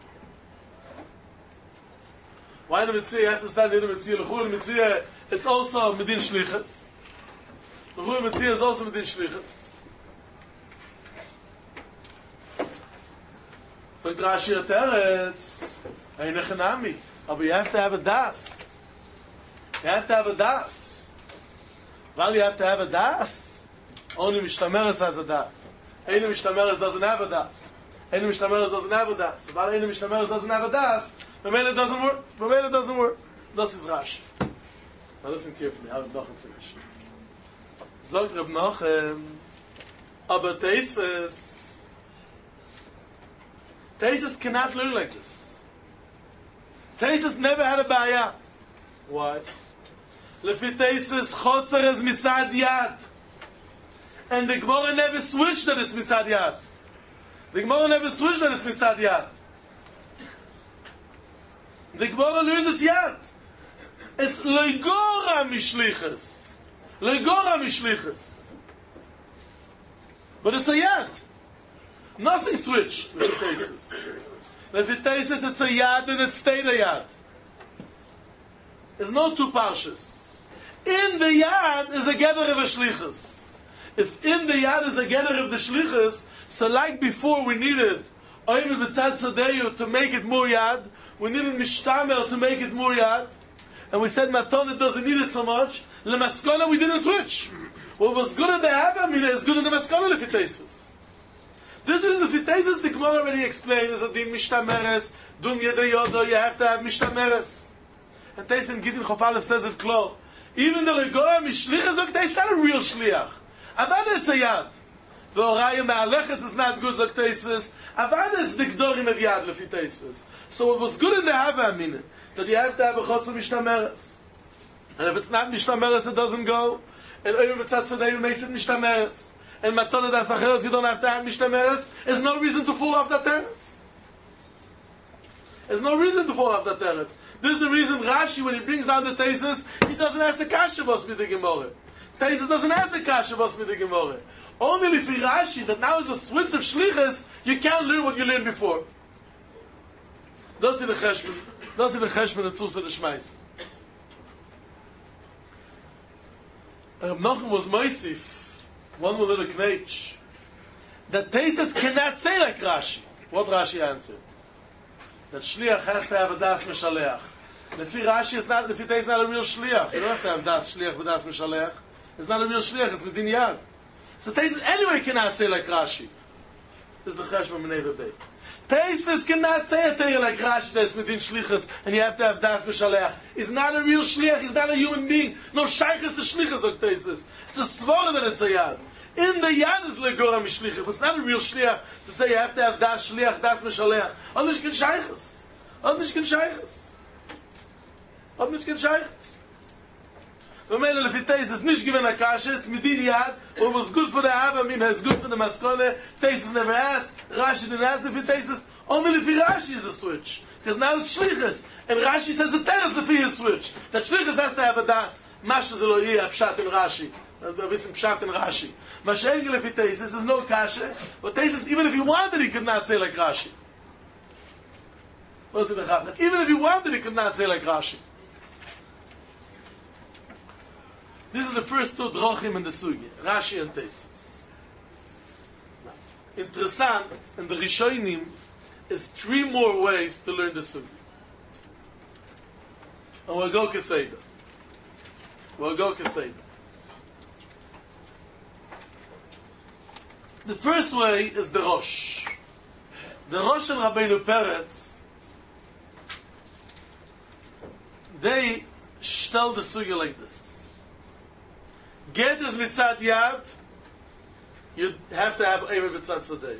Why in the Mitzia you have to stand near the Mitzia? L'chur in Mitzia, it's also Medin Shlichus. L'chur in Mitzia is also Medin Shlichus. So Rashi Teretz, Ein Echanami. But you have to have a das. You have to have a das. Well, you have to have a das. Only Mishtameres has a das. Ein Mishtameres doesn't have a das. Ein Mishtameres doesn't have a das. While Ein Mishtameres doesn't have a das, the Mele doesn't work. The Mele doesn't work. Das is Rashi. Now listen carefully. How Reb Nachum finish. Sagt Reb Nachum, aber Teisves, Teisves cannot learn like this. Teisves never had a baya. Why? Lefi Teisves Chotzer is mitzad yad. And the Gemara never switched that it's mitzad yad. The Gemara never switched that it's mitzad yad. The Gemara learned it's yad. It's loigora mishlichus. Loigora mishlichus. But it's a yad. Nothing switched with the Teisves. If it tastes it's a yad, then it stayed a yad. There's no two parshas. In the yad is a gather of a shlichus. If in the yad is a gather of the shlichus, so like before we needed Oim b'tzad Sadeyu to make it more yad, we needed Mishtamer to make it more yad, and we said Maton doesn't need it so much, Lemaskona we didn't switch. What was good in the Haba Mina is good in the Maskona Lefitesis. This is the Fitesis the Gemara already explained, is a din Mishtameres, Dun Yeda Yodo, you have to have Mishtameres. And Teisim Gidin Chofalev says it clear. Even the Legoa Mishlichas, okay, it's not a real Shliach. Avada it's a yad. The Oraya Me'aleches is not good like Teisves. Avada it's the Gdorim of yad lefi Teisves. So it was good in the Hava Amina that you have to have a Chotzer Mishtameres. And if it's not Mishtameres, it doesn't go. And Oim B'tzad Sadeyu makes it Mishtameres. And Matone Das Acheres, you don't have to have Mishtameres. There's no reason to fall off that teretz. There's no reason to fall off that teretz. This is the reason Rashi, when he brings down the Teisves, he doesn't ask the Kasha was with the Gemara. Teisves doesn't ask the Kasha was with the Gemara. Only if Rashi, that now is a switch of Shlichus, you can't learn what you learned before. Das ist the Cheshbon. Das ist the Cheshbon and Tzus of the Shmais. Reb Nachum was Moisif, one more little knetch, that Teisves cannot say like Rashi. What Rashi answered? That Shliach has to have a Das Meshaleach. Lefi Rashi is not, Lefi Teisves is not a real Shliach. You don't have to have Das Shliach with Das Meshaleach. It's not a real Shliach, it's within Yad. So Teisves anyway cannot say like Rashi. This is the Cheshbon B'nei V'bei. Teisves cannot say a Teir like Rashi that's within Shlichus, and you have to have Das Meshaleach. He's not a real Shliach, he's not a human being. No Shaykh is the Shlichus of Teisves. It's a Svara that it's a Yad. In the Yad is Legora Mishlichus. It's not a real Shliach to say you have to have Das Shliach, Das Meshaleach. Anders can Shaykhus. Anders can Shaykhus. Anders can Shaykhus. When Mele Lefiteis is nicht given a kasha, it's midin yad, what was good for the Hava Mina is good for the Maskone. Teis never asked, Rashi didn't ask Lefiteis, only Lefi Rashi is a switch. Because now it's Shlichus. And Rashi says the Teres Lefi is switch. That Shlichus has to have a das. Masha zelo iya pshat in Rashi. A bisschen pshat in Rashi. Mashengel if Taisus is no kasha, but Taisus, even if he wanted, he could not say like Rashi. What's it the Even if he wanted, he could not say like Rashi. These are the first two drochim in the sugi, Rashi and Taisus. Interessant, in the Rishonim, is three more ways to learn the sugi. And we'll go Keseda. We'll go Keseda. The first way is the Rosh. The Rosh and Rabbeinu Peretz, they tell the sugi like this. Get is mitzad yad, you have to have Eimer mitzad sodei.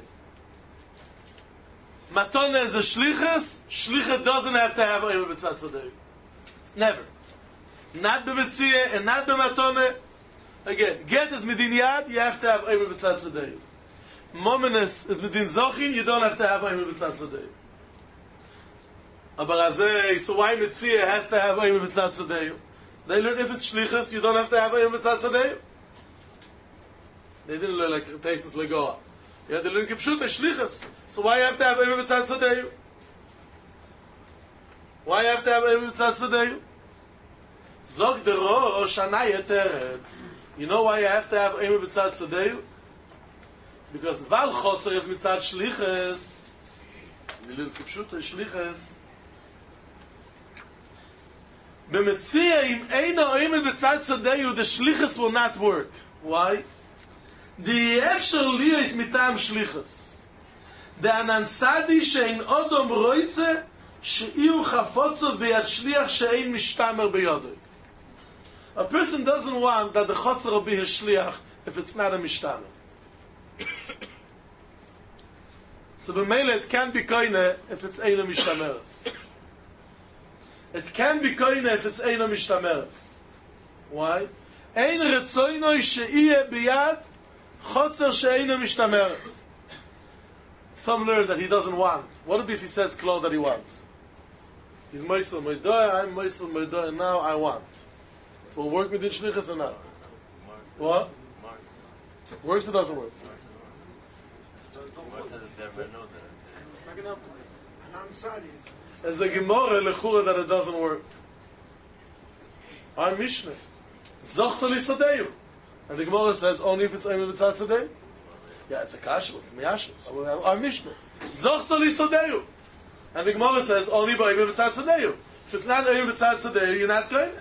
Matona is a shlichus, shlichus doesn't have to have Eimer mitzad sodei. Never. Not b'mitziyah and not b'matona. Again, get is midin yad, you have to have Eimer mitzad sodei. Mominus is midin zochin, you don't have to have Eimer mitzad sodei. Aber azay, so why mitziyah has to have Eimer mitzad sodei? They learn if it's shlichus, you don't have to have Eimer mitzad sodei. They didn't learn like Taisus legoa. Yeah, they learn kipshut shlichus. So why you have to have Eimer mitzad sodei? Why you have to have Eimer mitzad sodei? Zog the Rosh Anaya Teretz. You know why you have to have Eimer mitzad sodei? Because Val Chotzer is mitzad shlichus. We learn kipshut shlichus. B'metzia im eino Eimer mitzad sodei, the shlichus will not work. Why? The efshel liya is mitam shlichus. The anansadi shein odom roitze sheiu chafotzo b'yad shliach shein mishtamer b'yodoi. A person doesn't want that the chotzer will be his shliach if it's not a mishtamer. So b'meile it can be koine if it's eino mishtameres. It can be koine if it's eino mishtameres. Why? Ein retzoinoi sheiyeh b'yad chotzer she'eino mishtameres. Some learn that he doesn't want. What if he says klal that he wants? He's moisel moidoy, I'm moisel moidoy, now I want. Will work with the shlichus or not? What? Works or doesn't work? As a gemara lechura that it doesn't work. Our Mishnah. Zochsel isadeu. And the Gemara says only if it's Eimer mitzad sodei. Yeah, it's a kasha, miyasha. Our Mishnah. Zochsel isadeu. And the Gemara says only by Eimer mitzad sodei. If it's not Eimer mitzad sodei, you're not going.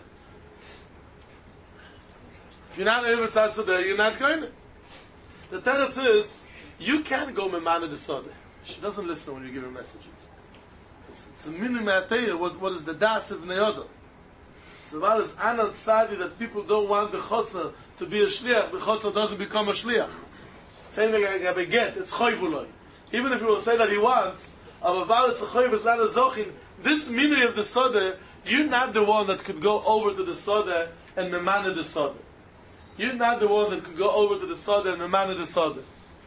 If you're not Eimer mitzad sodei, you're not going. The teretz is you can't go memana de sodei. She doesn't listen when you give her messages. It's, it's a minimum. What what is the das of neyodah? So while it's anan tzadi that people don't want the chotzer to be a shliach, the chotzer doesn't become a shliach. Same thing like a get, it's choyvuloi. Even if he will say that he wants, but while it's a choyv, it's not a zochin, this meaning of the sodeh, you're not the one that could go over to the sodeh and memana the sodeh. You're not the one that could go over to the sodeh and memana the sodeh.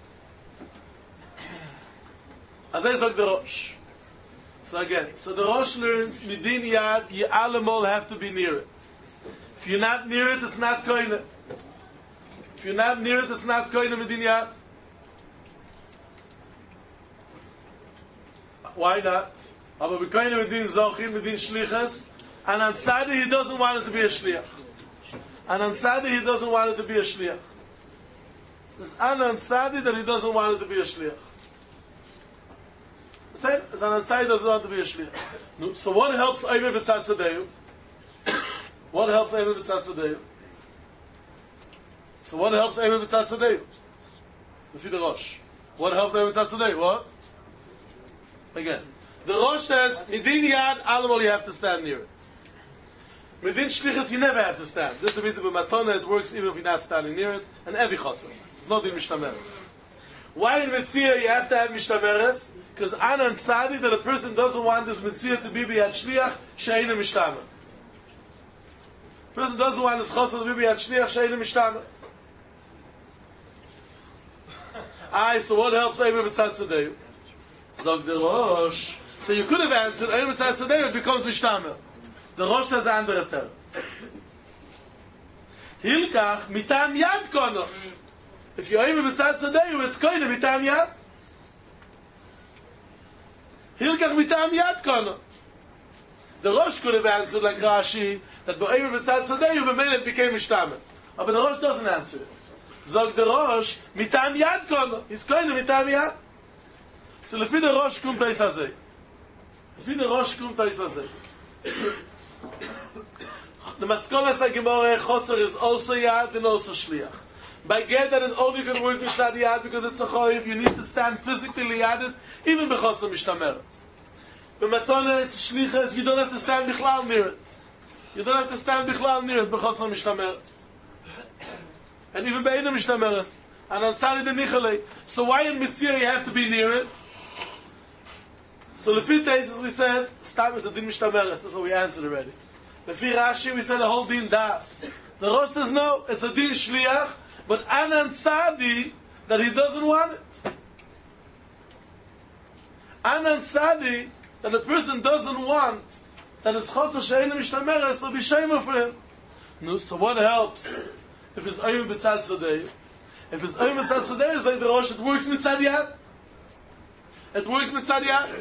As I said the Rosh. So again, so the Rosh learns, midin yad, you all have to be near it. If you're not near it, it's not koine. If you're not near it, it's not koine midin yad. Why not? Aber we koine midin zochin, midin shlichas, and on tzadi he doesn't want it to be a shliach. And on tzadi he doesn't want it to be a shliach. There's an on tzadi that he doesn't want it to be a shliach. Same as an ansai doesn't want to be a shliach. So what helps Eimer b'tzad sodei? What helps Eimer b'tzad sodei? So what helps Eimer b'tzad sodei? Lefi the Rosh. What helps Eimer b'tzad sodei? What? Again, the Rosh says midin yad alamol you have to stand near it. Midin shlichus you never have to stand. This is the reason with matona it works even if you're not standing near it. And every chotzer. It's not in mishtameres. Why in Metzia you have to have mishtameres? Because anan tzadi that a person doesn't want this mitzvah to be b'yad shliach she'einu mishtamer. Person doesn't want this chosel to be b'yad shliach she'einu mishtamer. Aye, so what helps Eimer b'tzad sodei? Zog the Rosh. So you could have answered Eimer b'tzad sodei, it becomes mishtamer. The Rosh says andere teretz. Hilkach mitam yad kono. If you're over b'tzad tzadeu, it's koine mitam yad. Hilkach mitam yad kono. The Rosh could have answered like Rashi that bo'emer b'tzad tzadeu b'meil it became mishtamer. But the Rosh doesn't answer it. Zog the Rosh mitam yad kono. He's koine mitam yad. So lefi the Rosh kum tais hazeh. Lefi the Rosh kum tais hazeh. The Maskolas HaGemorah Chotzer is also Yad and also Shliach. By get that it's only going to work with Yad because it's a Choyiv, you need to stand physically Yaded, even Bechotzer Mishtameretz. But Matona, it's Shlichas, you don't have to stand Bichlal near it. You don't have to stand Bichlal near it, Bechotzer Mishtameretz. And even Be'ena Mishtameretz. And on Tzadi the Nichalei. So why in Mitzvah you have to be near it? So the fifth case, as we said, Stam is the Din Mishtameretz. That's what we answered already. Lefi Rashi, we said the whole din das. The Rosh says no, it's a din shliach, but Anan Tzadi, that he doesn't want it. Anan Tzadi, that a person doesn't want, that his chotzer she'einu mishtameres, will be shame for him. No, so what helps if it's oim b'tzad tzadei? If it's oim b'tzad tzadei, it's like the Rosh, it works mitzad yad. It works mitzad yad.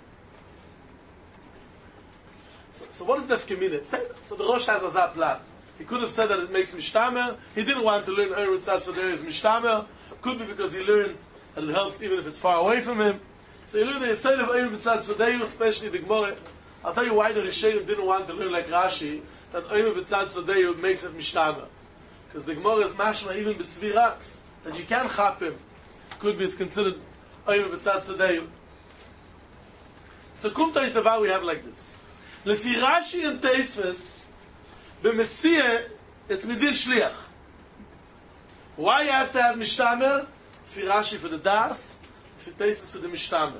So, so what is Defkeminim? So the Rosh has a zap plan. He could have said that it makes Mishtamer. He didn't want to learn Eretz Tzad, so there is Mishtamer. Could be because he learned that it helps even if it's far away from him. So he learned the Yisrael of Eretz Tzad Tzadeu, especially the Gemara. I'll tell you why the Rishonim didn't want to learn like Rashi, that Eretz Tzad Tzadeu makes it Mishtamer. Because the Gemara is mashma even b'tzviratz, that you can't chap him. Could be it's considered Eretz Tzad Tzadeu. So Kumta is the vow we have like this. Lefi Rashi and Teisves, b'metzieh, it's midin shliach. Why you have to have mishtamer? Lefi Rashi for the das, lefi Teisves for the mishtamer.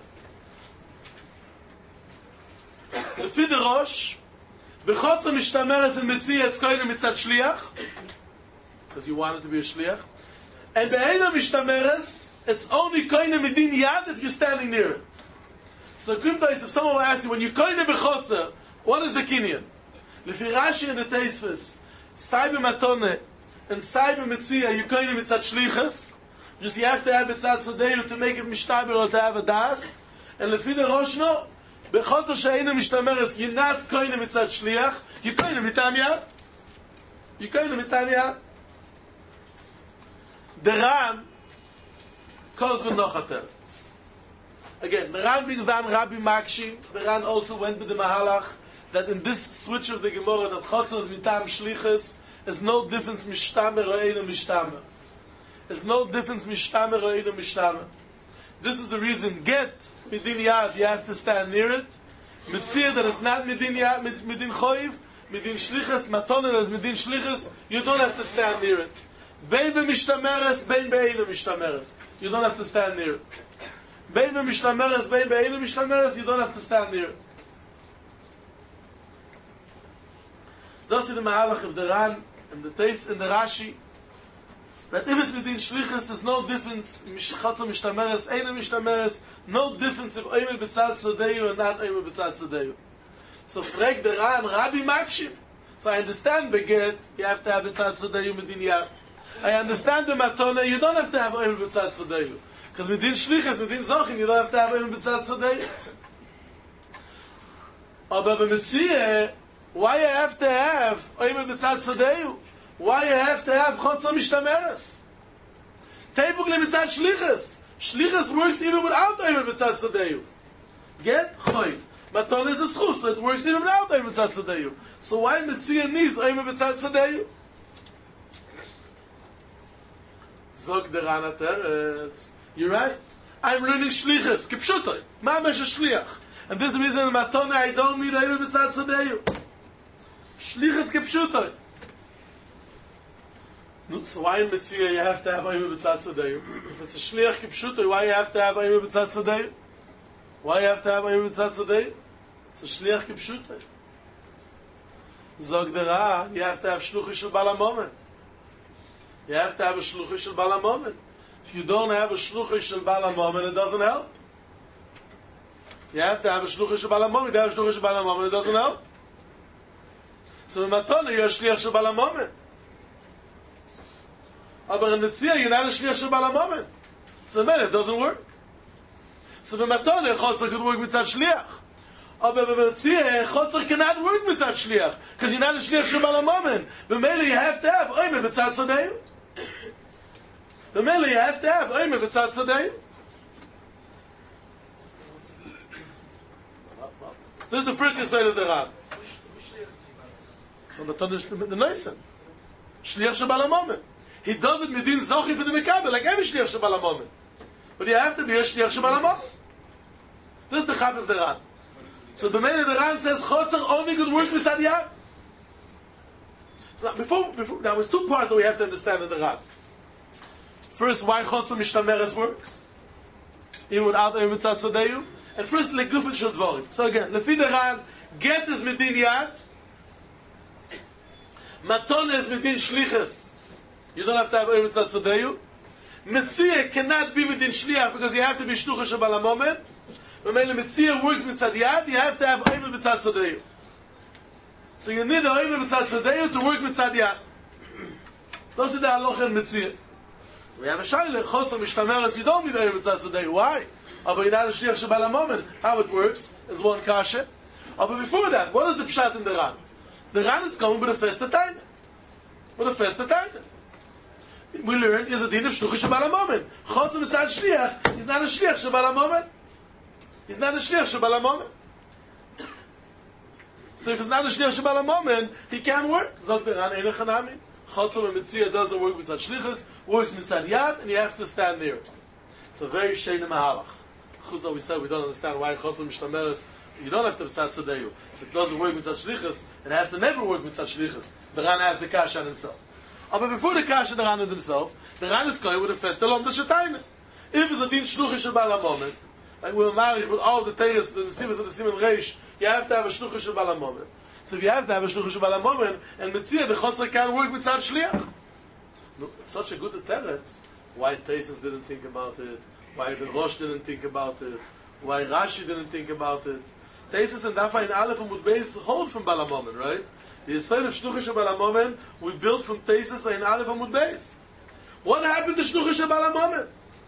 Lefi the Rosh, b'chotzer mishtamer is in metzieh, it's koine mitzad shliach, because you want it to be a shliach. And be'ena mishtameres, it's only koine midin yad if you're standing near it. So Kumtais, if someone will ask you, when you koine b'chotzer, what is the kinyan? Lefi Rashi and the Teisves, Sai b'matone and Sai b'metzia, you koine mitzad shlichas. Just you have to have mitzad tzadeu to make it mishtaber or to have a das. And lefi the Rosh, no. B'chotzer she'einu mishtameres, you're not koine mitzad shliach, you koine mitam yad. You koine mitam yad. The Ram calls b'nochater. Again, the Ran brings down Rabbi Makshi. The Ran also went with the Mahalach that in this switch of the Gemara that Chotzer is mitam shlichus, there's no difference mishtamer or einu mishtamer. There's no difference mishtamer or einu mishtamer. This is the reason. Get midin yad, you have to stand near it. Mitzir that it's not midin yad, midin choiv, midin shlichus, matone that is midin shlichus, you don't have to stand near it. Bein b'mishtameres, bein be'einu mishtameres. You don't have to stand near it. Bein b'mishtameres, bein be'einu mishtameres, you don't have to stand near it. Das is the Mahalach of the Ran and the Teis and the Rashi. That if it's within Shlichus, there's no difference. Chotzer mishtameres, einu mishtameres, no difference if oimer b'tzad tzadeu or not oimer b'tzad tzadeu. So frag the Ran, Rabbi Makshim. So I understand beget, you have to have b'tzad tzadeu midin yad. I understand the matone, you don't have to have oimer b'tzad tzadeu. Because within Shlichus, within Zochin, you don't have to have oimer b'tzad tzadeu. Aber b'metzieh, why you have to have oimer b'tzad tzadeu? Why you have to have chotzer mishtameres? Teipuk le b'tzad shlichus. Shlichus works even without oimer b'tzad tzadeu. Get choiv. Maton is a schus, so it works even without oimer b'tzad tzadeu. So why Metzia needs oimer b'tzad tzadeu? Zog der Ran Teretz. You're right. I'm learning shlichus. Kipshutoy. Mamash a shliach. And this is the reason in Matone I don't need oimer b'tzad tzadeu. Shlichus kipshutoy. So why in Metzia you have to have oimer b'tzad tzadeu? If it's a shliach kipshutoy, why you have to have oimer b'tzad tzadeu? Why you have to have oimer b'tzad tzadeu? It's a shliach kipshutoy. Zog der Ran, you have to have shluchus shel Bala Momen. You have to have a shluchus shel Bala Momen. If you don't have a shluchus shel Bala Momen, it doesn't help. You have to have a shluchus shel Bala Momen. You have a shluchus shel Bala Momen, it doesn't help. So in Matone, you're a shliach shel Bala Momen. Aber in Metzia, you're not a shliach shel Baal HaMammon. So man, it doesn't work. So the Matone, Chotzer could work mitzad shliach. Aber in Metzia, Chotzer cannot work mitzad shliach, because you're not a shliach shel Baal HaMammon. But mainly you have to have oimer mitzad tzadeu. The mainly you have to have oimer mitzad tzadeu. This is the first insight of the Ran. Und the Tonish the Neisen. Shliach shel Baal HaMammon. He does it midin zochi for the Mekabel, like every shliach shel Baal HaMammon. But you have to be a shliach shel Baal HaMammon. This is the chap of the Ran. So the man of the Ran says Chotzer only could work with Yad. So now, before, before, now there's two parts that we have to understand in the Ran. First, why Chotzer Mishtameres works, even without a mitzad tzadeu. And first, legufet shel dvorim. So again, lefi the Ran, get is midin Yad, Matone is midin shlichus. You don't have to have a mitzad tzadeu. Metzia cannot be within shliach because you have to be shlucha shel Baal HaMammon. When Metzia works mitzad Yad, you have to have oimer mitzad tzadeu. So you need a oimer mitzad tzadeu to work mitzad Yad. Those are the halacha in Metzia. We have a shaila, Chotzer Mishtameres, you don't need oimer mitzad tzadeu. Why? But you're not a shliach shel Baal HaMammon. How it works is one kasha. But before that, what is the pshat in the Ran? The Ran is coming with a festa taina. With a festa taina. We learn is a din of shlucha shel Baal HaMammon. Chotzer mitzad shliach, he's not a shliach shel Baal HaMammon. He's not a shliach shel Baal HaMammon. So if he's not a shliach shel Baal HaMammon, he can't work. Zog the Ran einach hanami. Chotzer and Metzia doesn't work mitzad shlichus, works mitzad Yad, and you have to stand near it. It's a very shayna mahalach. Chutza, we said we don't understand why Chotzer Mishtameres, you don't have to mitzad tzadeu. If it doesn't work mitzad shlichus, it has to never work mitzad shlichus. The Ran has the kasha on himself. But before the kasha the Ran on himself, the Ran is going with a festel on the shetayna. If it's a din shlucha shel Baal HaMammon, like we're married with all the tayas, the nesivas and the siman reish, you have to have a shlucha shel Baal HaMammon. So if you have to have a shlucha shel Baal HaMammon, and Metzia, the Chotzer can't work mitzad shliach. No, it's such a good teretz. Why Taisus didn't think about it, why the Rosh didn't think about it, why Rashi didn't think about it. Taisus and Dafa in Aleph and Mud Beis hold from Baal HaMammon, right? The Yisrael of Shlucha shel Baal HaMammon we built from Taisus and Aleph and Mud Beis. What happened to Shlucha shel Baal HaMammon?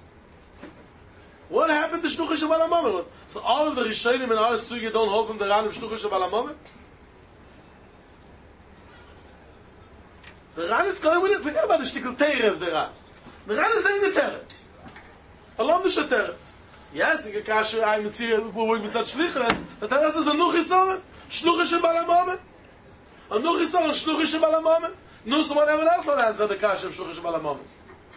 What happened to Shlucha shel Baal HaMammon? So all of the Rishonim and all the Sugi don't hold from the Ran of Shlucha shel Baal HaMammon? The Ran is going with it. Forget about the shtickle teire of the Ran. The Ran is saying the teretz. Alom the sheteretz. Yes, in Gekasher, I Metzia, who work with such shlichus, the teretz is a nuchisoren, shlucha shel Baal HaMammon. A nuchisoren, shlucha shel Baal HaMammon. No, someone else will answer the kasher of shlucha shel Baal HaMammon.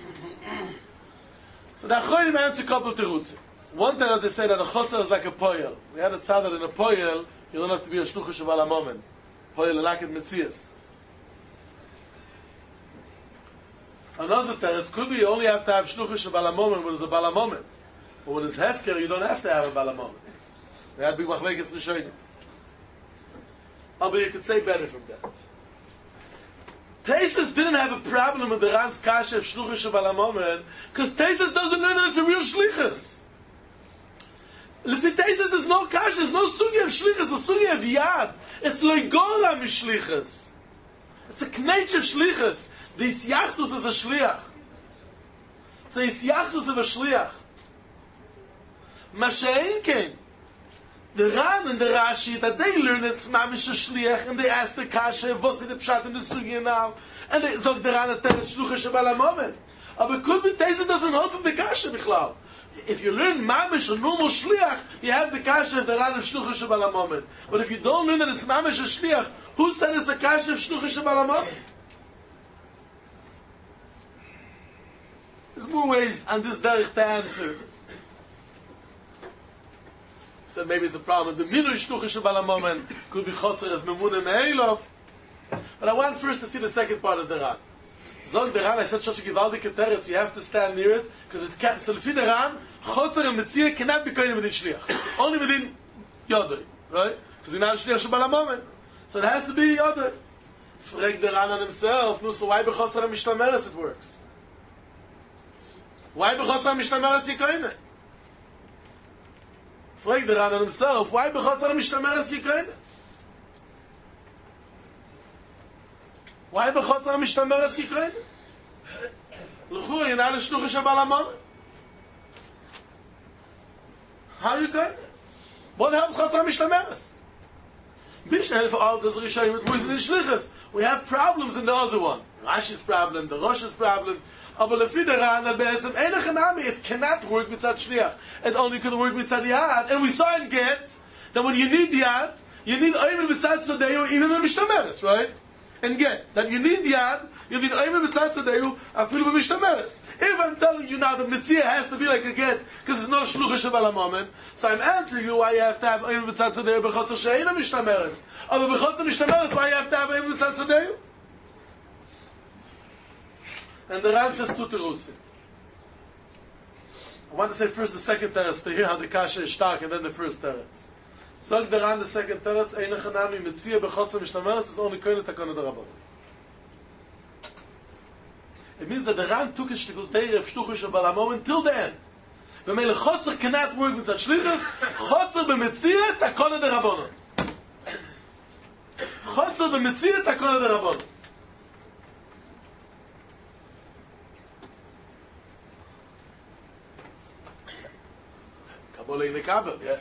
So the Achronim answer a couple of terutzim. One teretz they say that a chotzer is like a poyel. We had a tzadar in a poyel, you don't have to be a shlucha shel Baal HaMammon. Poyel like it Metzias. Another teretz could be you only have to have shlucha shel Baal HaMammon when it's a Baal HaMammon. But when it's hefker, you don't have to have a Baal HaMammon. They had big machlekes rishonim. Oh, but you could say better from that. Taisus didn't have a problem with the Ran's kasha of shlucha shel Baal HaMammon because Taisus doesn't know that it's a real shlichus. Lefi Taisus is no kasha, there's no sugi of shlichus, a sugi of yad. It's loigora mishlichus. It's a knetch of shlichus. The Isyachsus is a shliach. It's a Isyachsus of a shliach. Mashain came. The Ran and the Rashi, that they learn it's mamish a shliach, and they ask the kasha, what's the pshat in the sugi now? And they zog the Ran at teretz shlucha shel Baal HaMammon. But could be Taisus doesn't hold from the kasha bichlal. If you learn mamish a normal shliach, you have the kasha of the Ran of shlucha shel Baal HaMammon. But if you don't learn that it's mamish a shliach, who said it's a kasha of shlucha shel Baal HaMammon? There's more ways on this derech to answer. So maybe it's a problem. The minui shlucha shel Baal HaMammon could be chotzer as memunah me'elov. But I want first to see the second part of the Ran. Zog the Ran, I said such a gewaldige teretz, you have to stand near it, because it can't, so lefi the Ran, chotzer and metzia cannot be koine within shliach. Only within yodoi, right? Because you're not a shliach shel Baal HaMammon. So it has to be yodoi. Frag the Ran on himself, no, so why bechotzer and mishtameres it works? Why bechotzer and mishtameres yikoine? Frag the Ran on himself, why bechotzer and mishtameres yikoine? Why bechotzer and mishtameres yikoine? L'chur, you're not a shlucha shel Baal HaMammon. How are you going? What helps Chotzer Mishtameres? Bishel for all those Rishonim with within Shlichus. We have problems in the other one. Rashi's problem, the Rosh's problem. Aber lefi der Ran, that be'etzem einach hanami, it cannot work mitzad Shliach. It only could work mitzad Yad. And we saw in Get that when you need Yad, you need Oymen mitzad Tzadeu, even in Mishtameres, right? And Get that you need Yad, you need Oymen mitzad Tzadeu, afilu b'Mishtameres. If I'm telling you now that Mitzvah has to be like a Get, because it's no Shlucha shel Baal HaMammon, so I'm answering you why you have to have Oymen mitzad Tzadeu b'chotzer she'eina Mishtameres. Aber b'chotzer Mishtameres, why you have to have Oymen mitzad Tzadeu? And the Ran says two terutzim. I want to say first the second teretz to hear how the kasha is stark, and then the first teretz. Sag the Ran the second teretz, einach hanami Mitzvah b'chotzer Mishtameres is only koine takona d'Rabbanan. It means that the Ran took his shtikulteir of shlucha shel Baal HaMammon till the end. The Mele Chotzer cannot work with such shlichus. Chotzer b'Metziah takona d'Rabbanan. Chotzer b'Metziah takona d'Rabbanan. Kabbalah in the Kabbalah, yeah.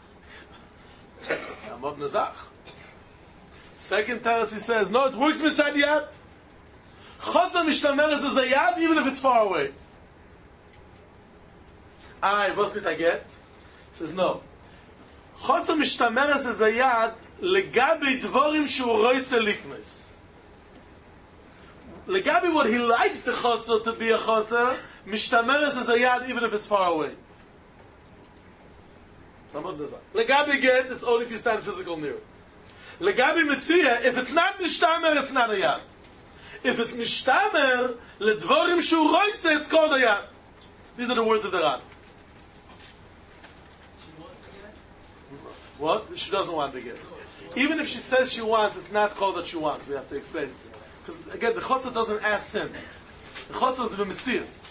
Amot Nazach. Second teretz he says, no, it works mitzad Yad. Chotzer Mishtameres is a Yad even if it's far away. Ah, was mit a Get? He says, no. Chotzer Mishtameres is a Yad legabi dvorim shu roitze liknes. Legabi what he likes the Chotzer to be a Chotzer, Mishtameres is a Yad even if it's far away. Legabi Get, it's only if you stand physical near it. Legabi Mitzvah, if it's not Mishtamer, it's not a Yad. If it's Mishtamer, Ledvorim Shu Roitze, it's called a Yad. These are the words of the Ran. What? She doesn't want to get. Even if she says she wants, it's not called that she wants. We have to explain it. Because again, the Chotzer doesn't ask him. The Chotzer is the Metzias.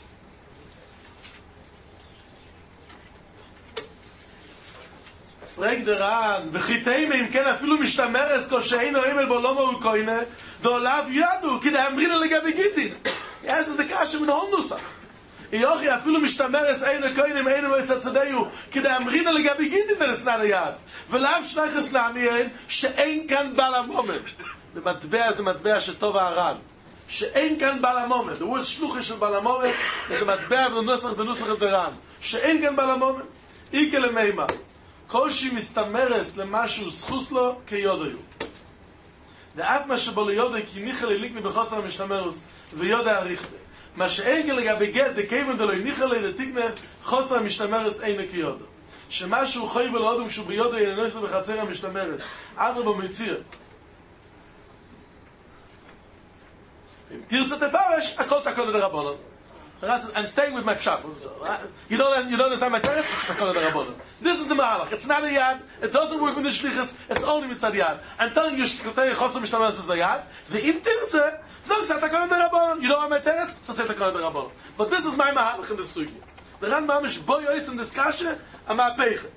Frag der Ran, v'chiteime im ken afilu Mishtameres ko she'eino emel bo lo ma'u koine, do'olav yadu, ki de'amrina legabi Gittin. Yes, it's the kasha min hol nusach. Iyochi afilu Mishtameres eino koine me'eino moitzat tzadeu, ki de'amrina legabi Gittin, then it's not a yad. V'lav shnachas na'amiyen, she'ein kan Baal HaMammon. The matbea is the matbea shetov ha'aran. She'ein kan Baal HaMammon. The word shlucha shel Baal HaMammon is the matbea of the nusach, the nusach of the Ran. She'ein kan Baal HaMammon. Ike lemeima. כל שהיא מסתמרס למשהו זכוס לו כיודו. דעת מה שבו ליודו כי ניחא לליקני בחוצר המשתמרוס ויודו הריחבה. מה שאין לגבי גט דקייבן דלוי ניחא לדתיקנה חוצר המשתמרס אינו כיודו. שמשהו חוי ולהודו כשהוא ביודו יננוש לו בחצר המשתמרס. עד רבו מציר. אם תרצה תפרש, הכל תקול לדרבנן. I'm staying with my pshat. You don't, you don't understand my teretz? It's takona d'Rabbanan. This is the mahalach. It's not a yad. It doesn't work with the shlichus. It's only mitzad yad. I'm telling you, shkutei chotzer mishtameres is a yad. Ve'im tirtze, so say takona d'Rabbanan. You don't want my teretz? So say takona d'Rabbanan. But this is my mahalach in the sugi. The Ran mamish boy yoyis in this kasha, a ma'peiche.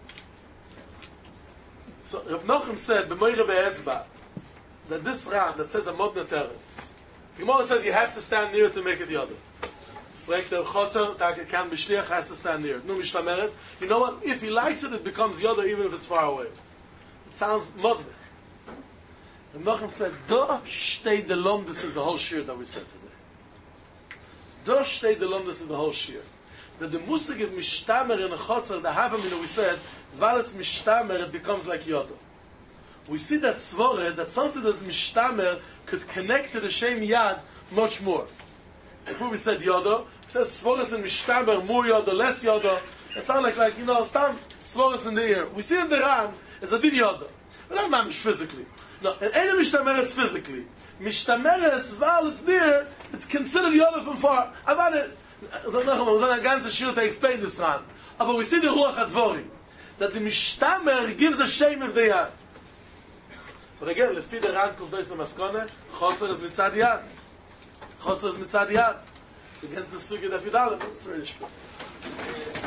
So Reb Nochem said, b'moire be'etzba, that this Ran that says a modna teretz, Gemara says you have to stand near it to make it yada. Like the Chotzer, that can be shliach, has to stand near it. No Mishtameres. You know what? If he likes it, it becomes Yoda even if it's far away. It sounds modern. And Nochem said, Do shtei de lom, this is the whole shir that we said today. Do shtei de lom, this is the whole shir. That the musig of Mishtamer in a Chotzer, the Havamina we said, while it's Mishtamer, it becomes like Yoda. We see that Svore, that something that's Mishtamer could connect to the Shem Yad much more. Before we said Yodo, we said Svoris and Mishtamer, more Yodo, less Yodo. It sounds like, like, you know, Stam, Svoris in the ear. We see in the Ran, it's a din Yodo. But not mamish physically. No, and any Mishtamer is physically. Mishtamer is, while it's there, it's considered Yodo from far. I want it, so noch einmal, we're going to shir to explain this Ran. But we see the Ruach HaDvorim, that the Mishtamer gives a shame if they had. But again, lefi the Ran kuvdois lemaskone, Chotzer is mitzad yad. Chotzer is mitzad yad. It's against the sugi that Vidal. It's very shpur.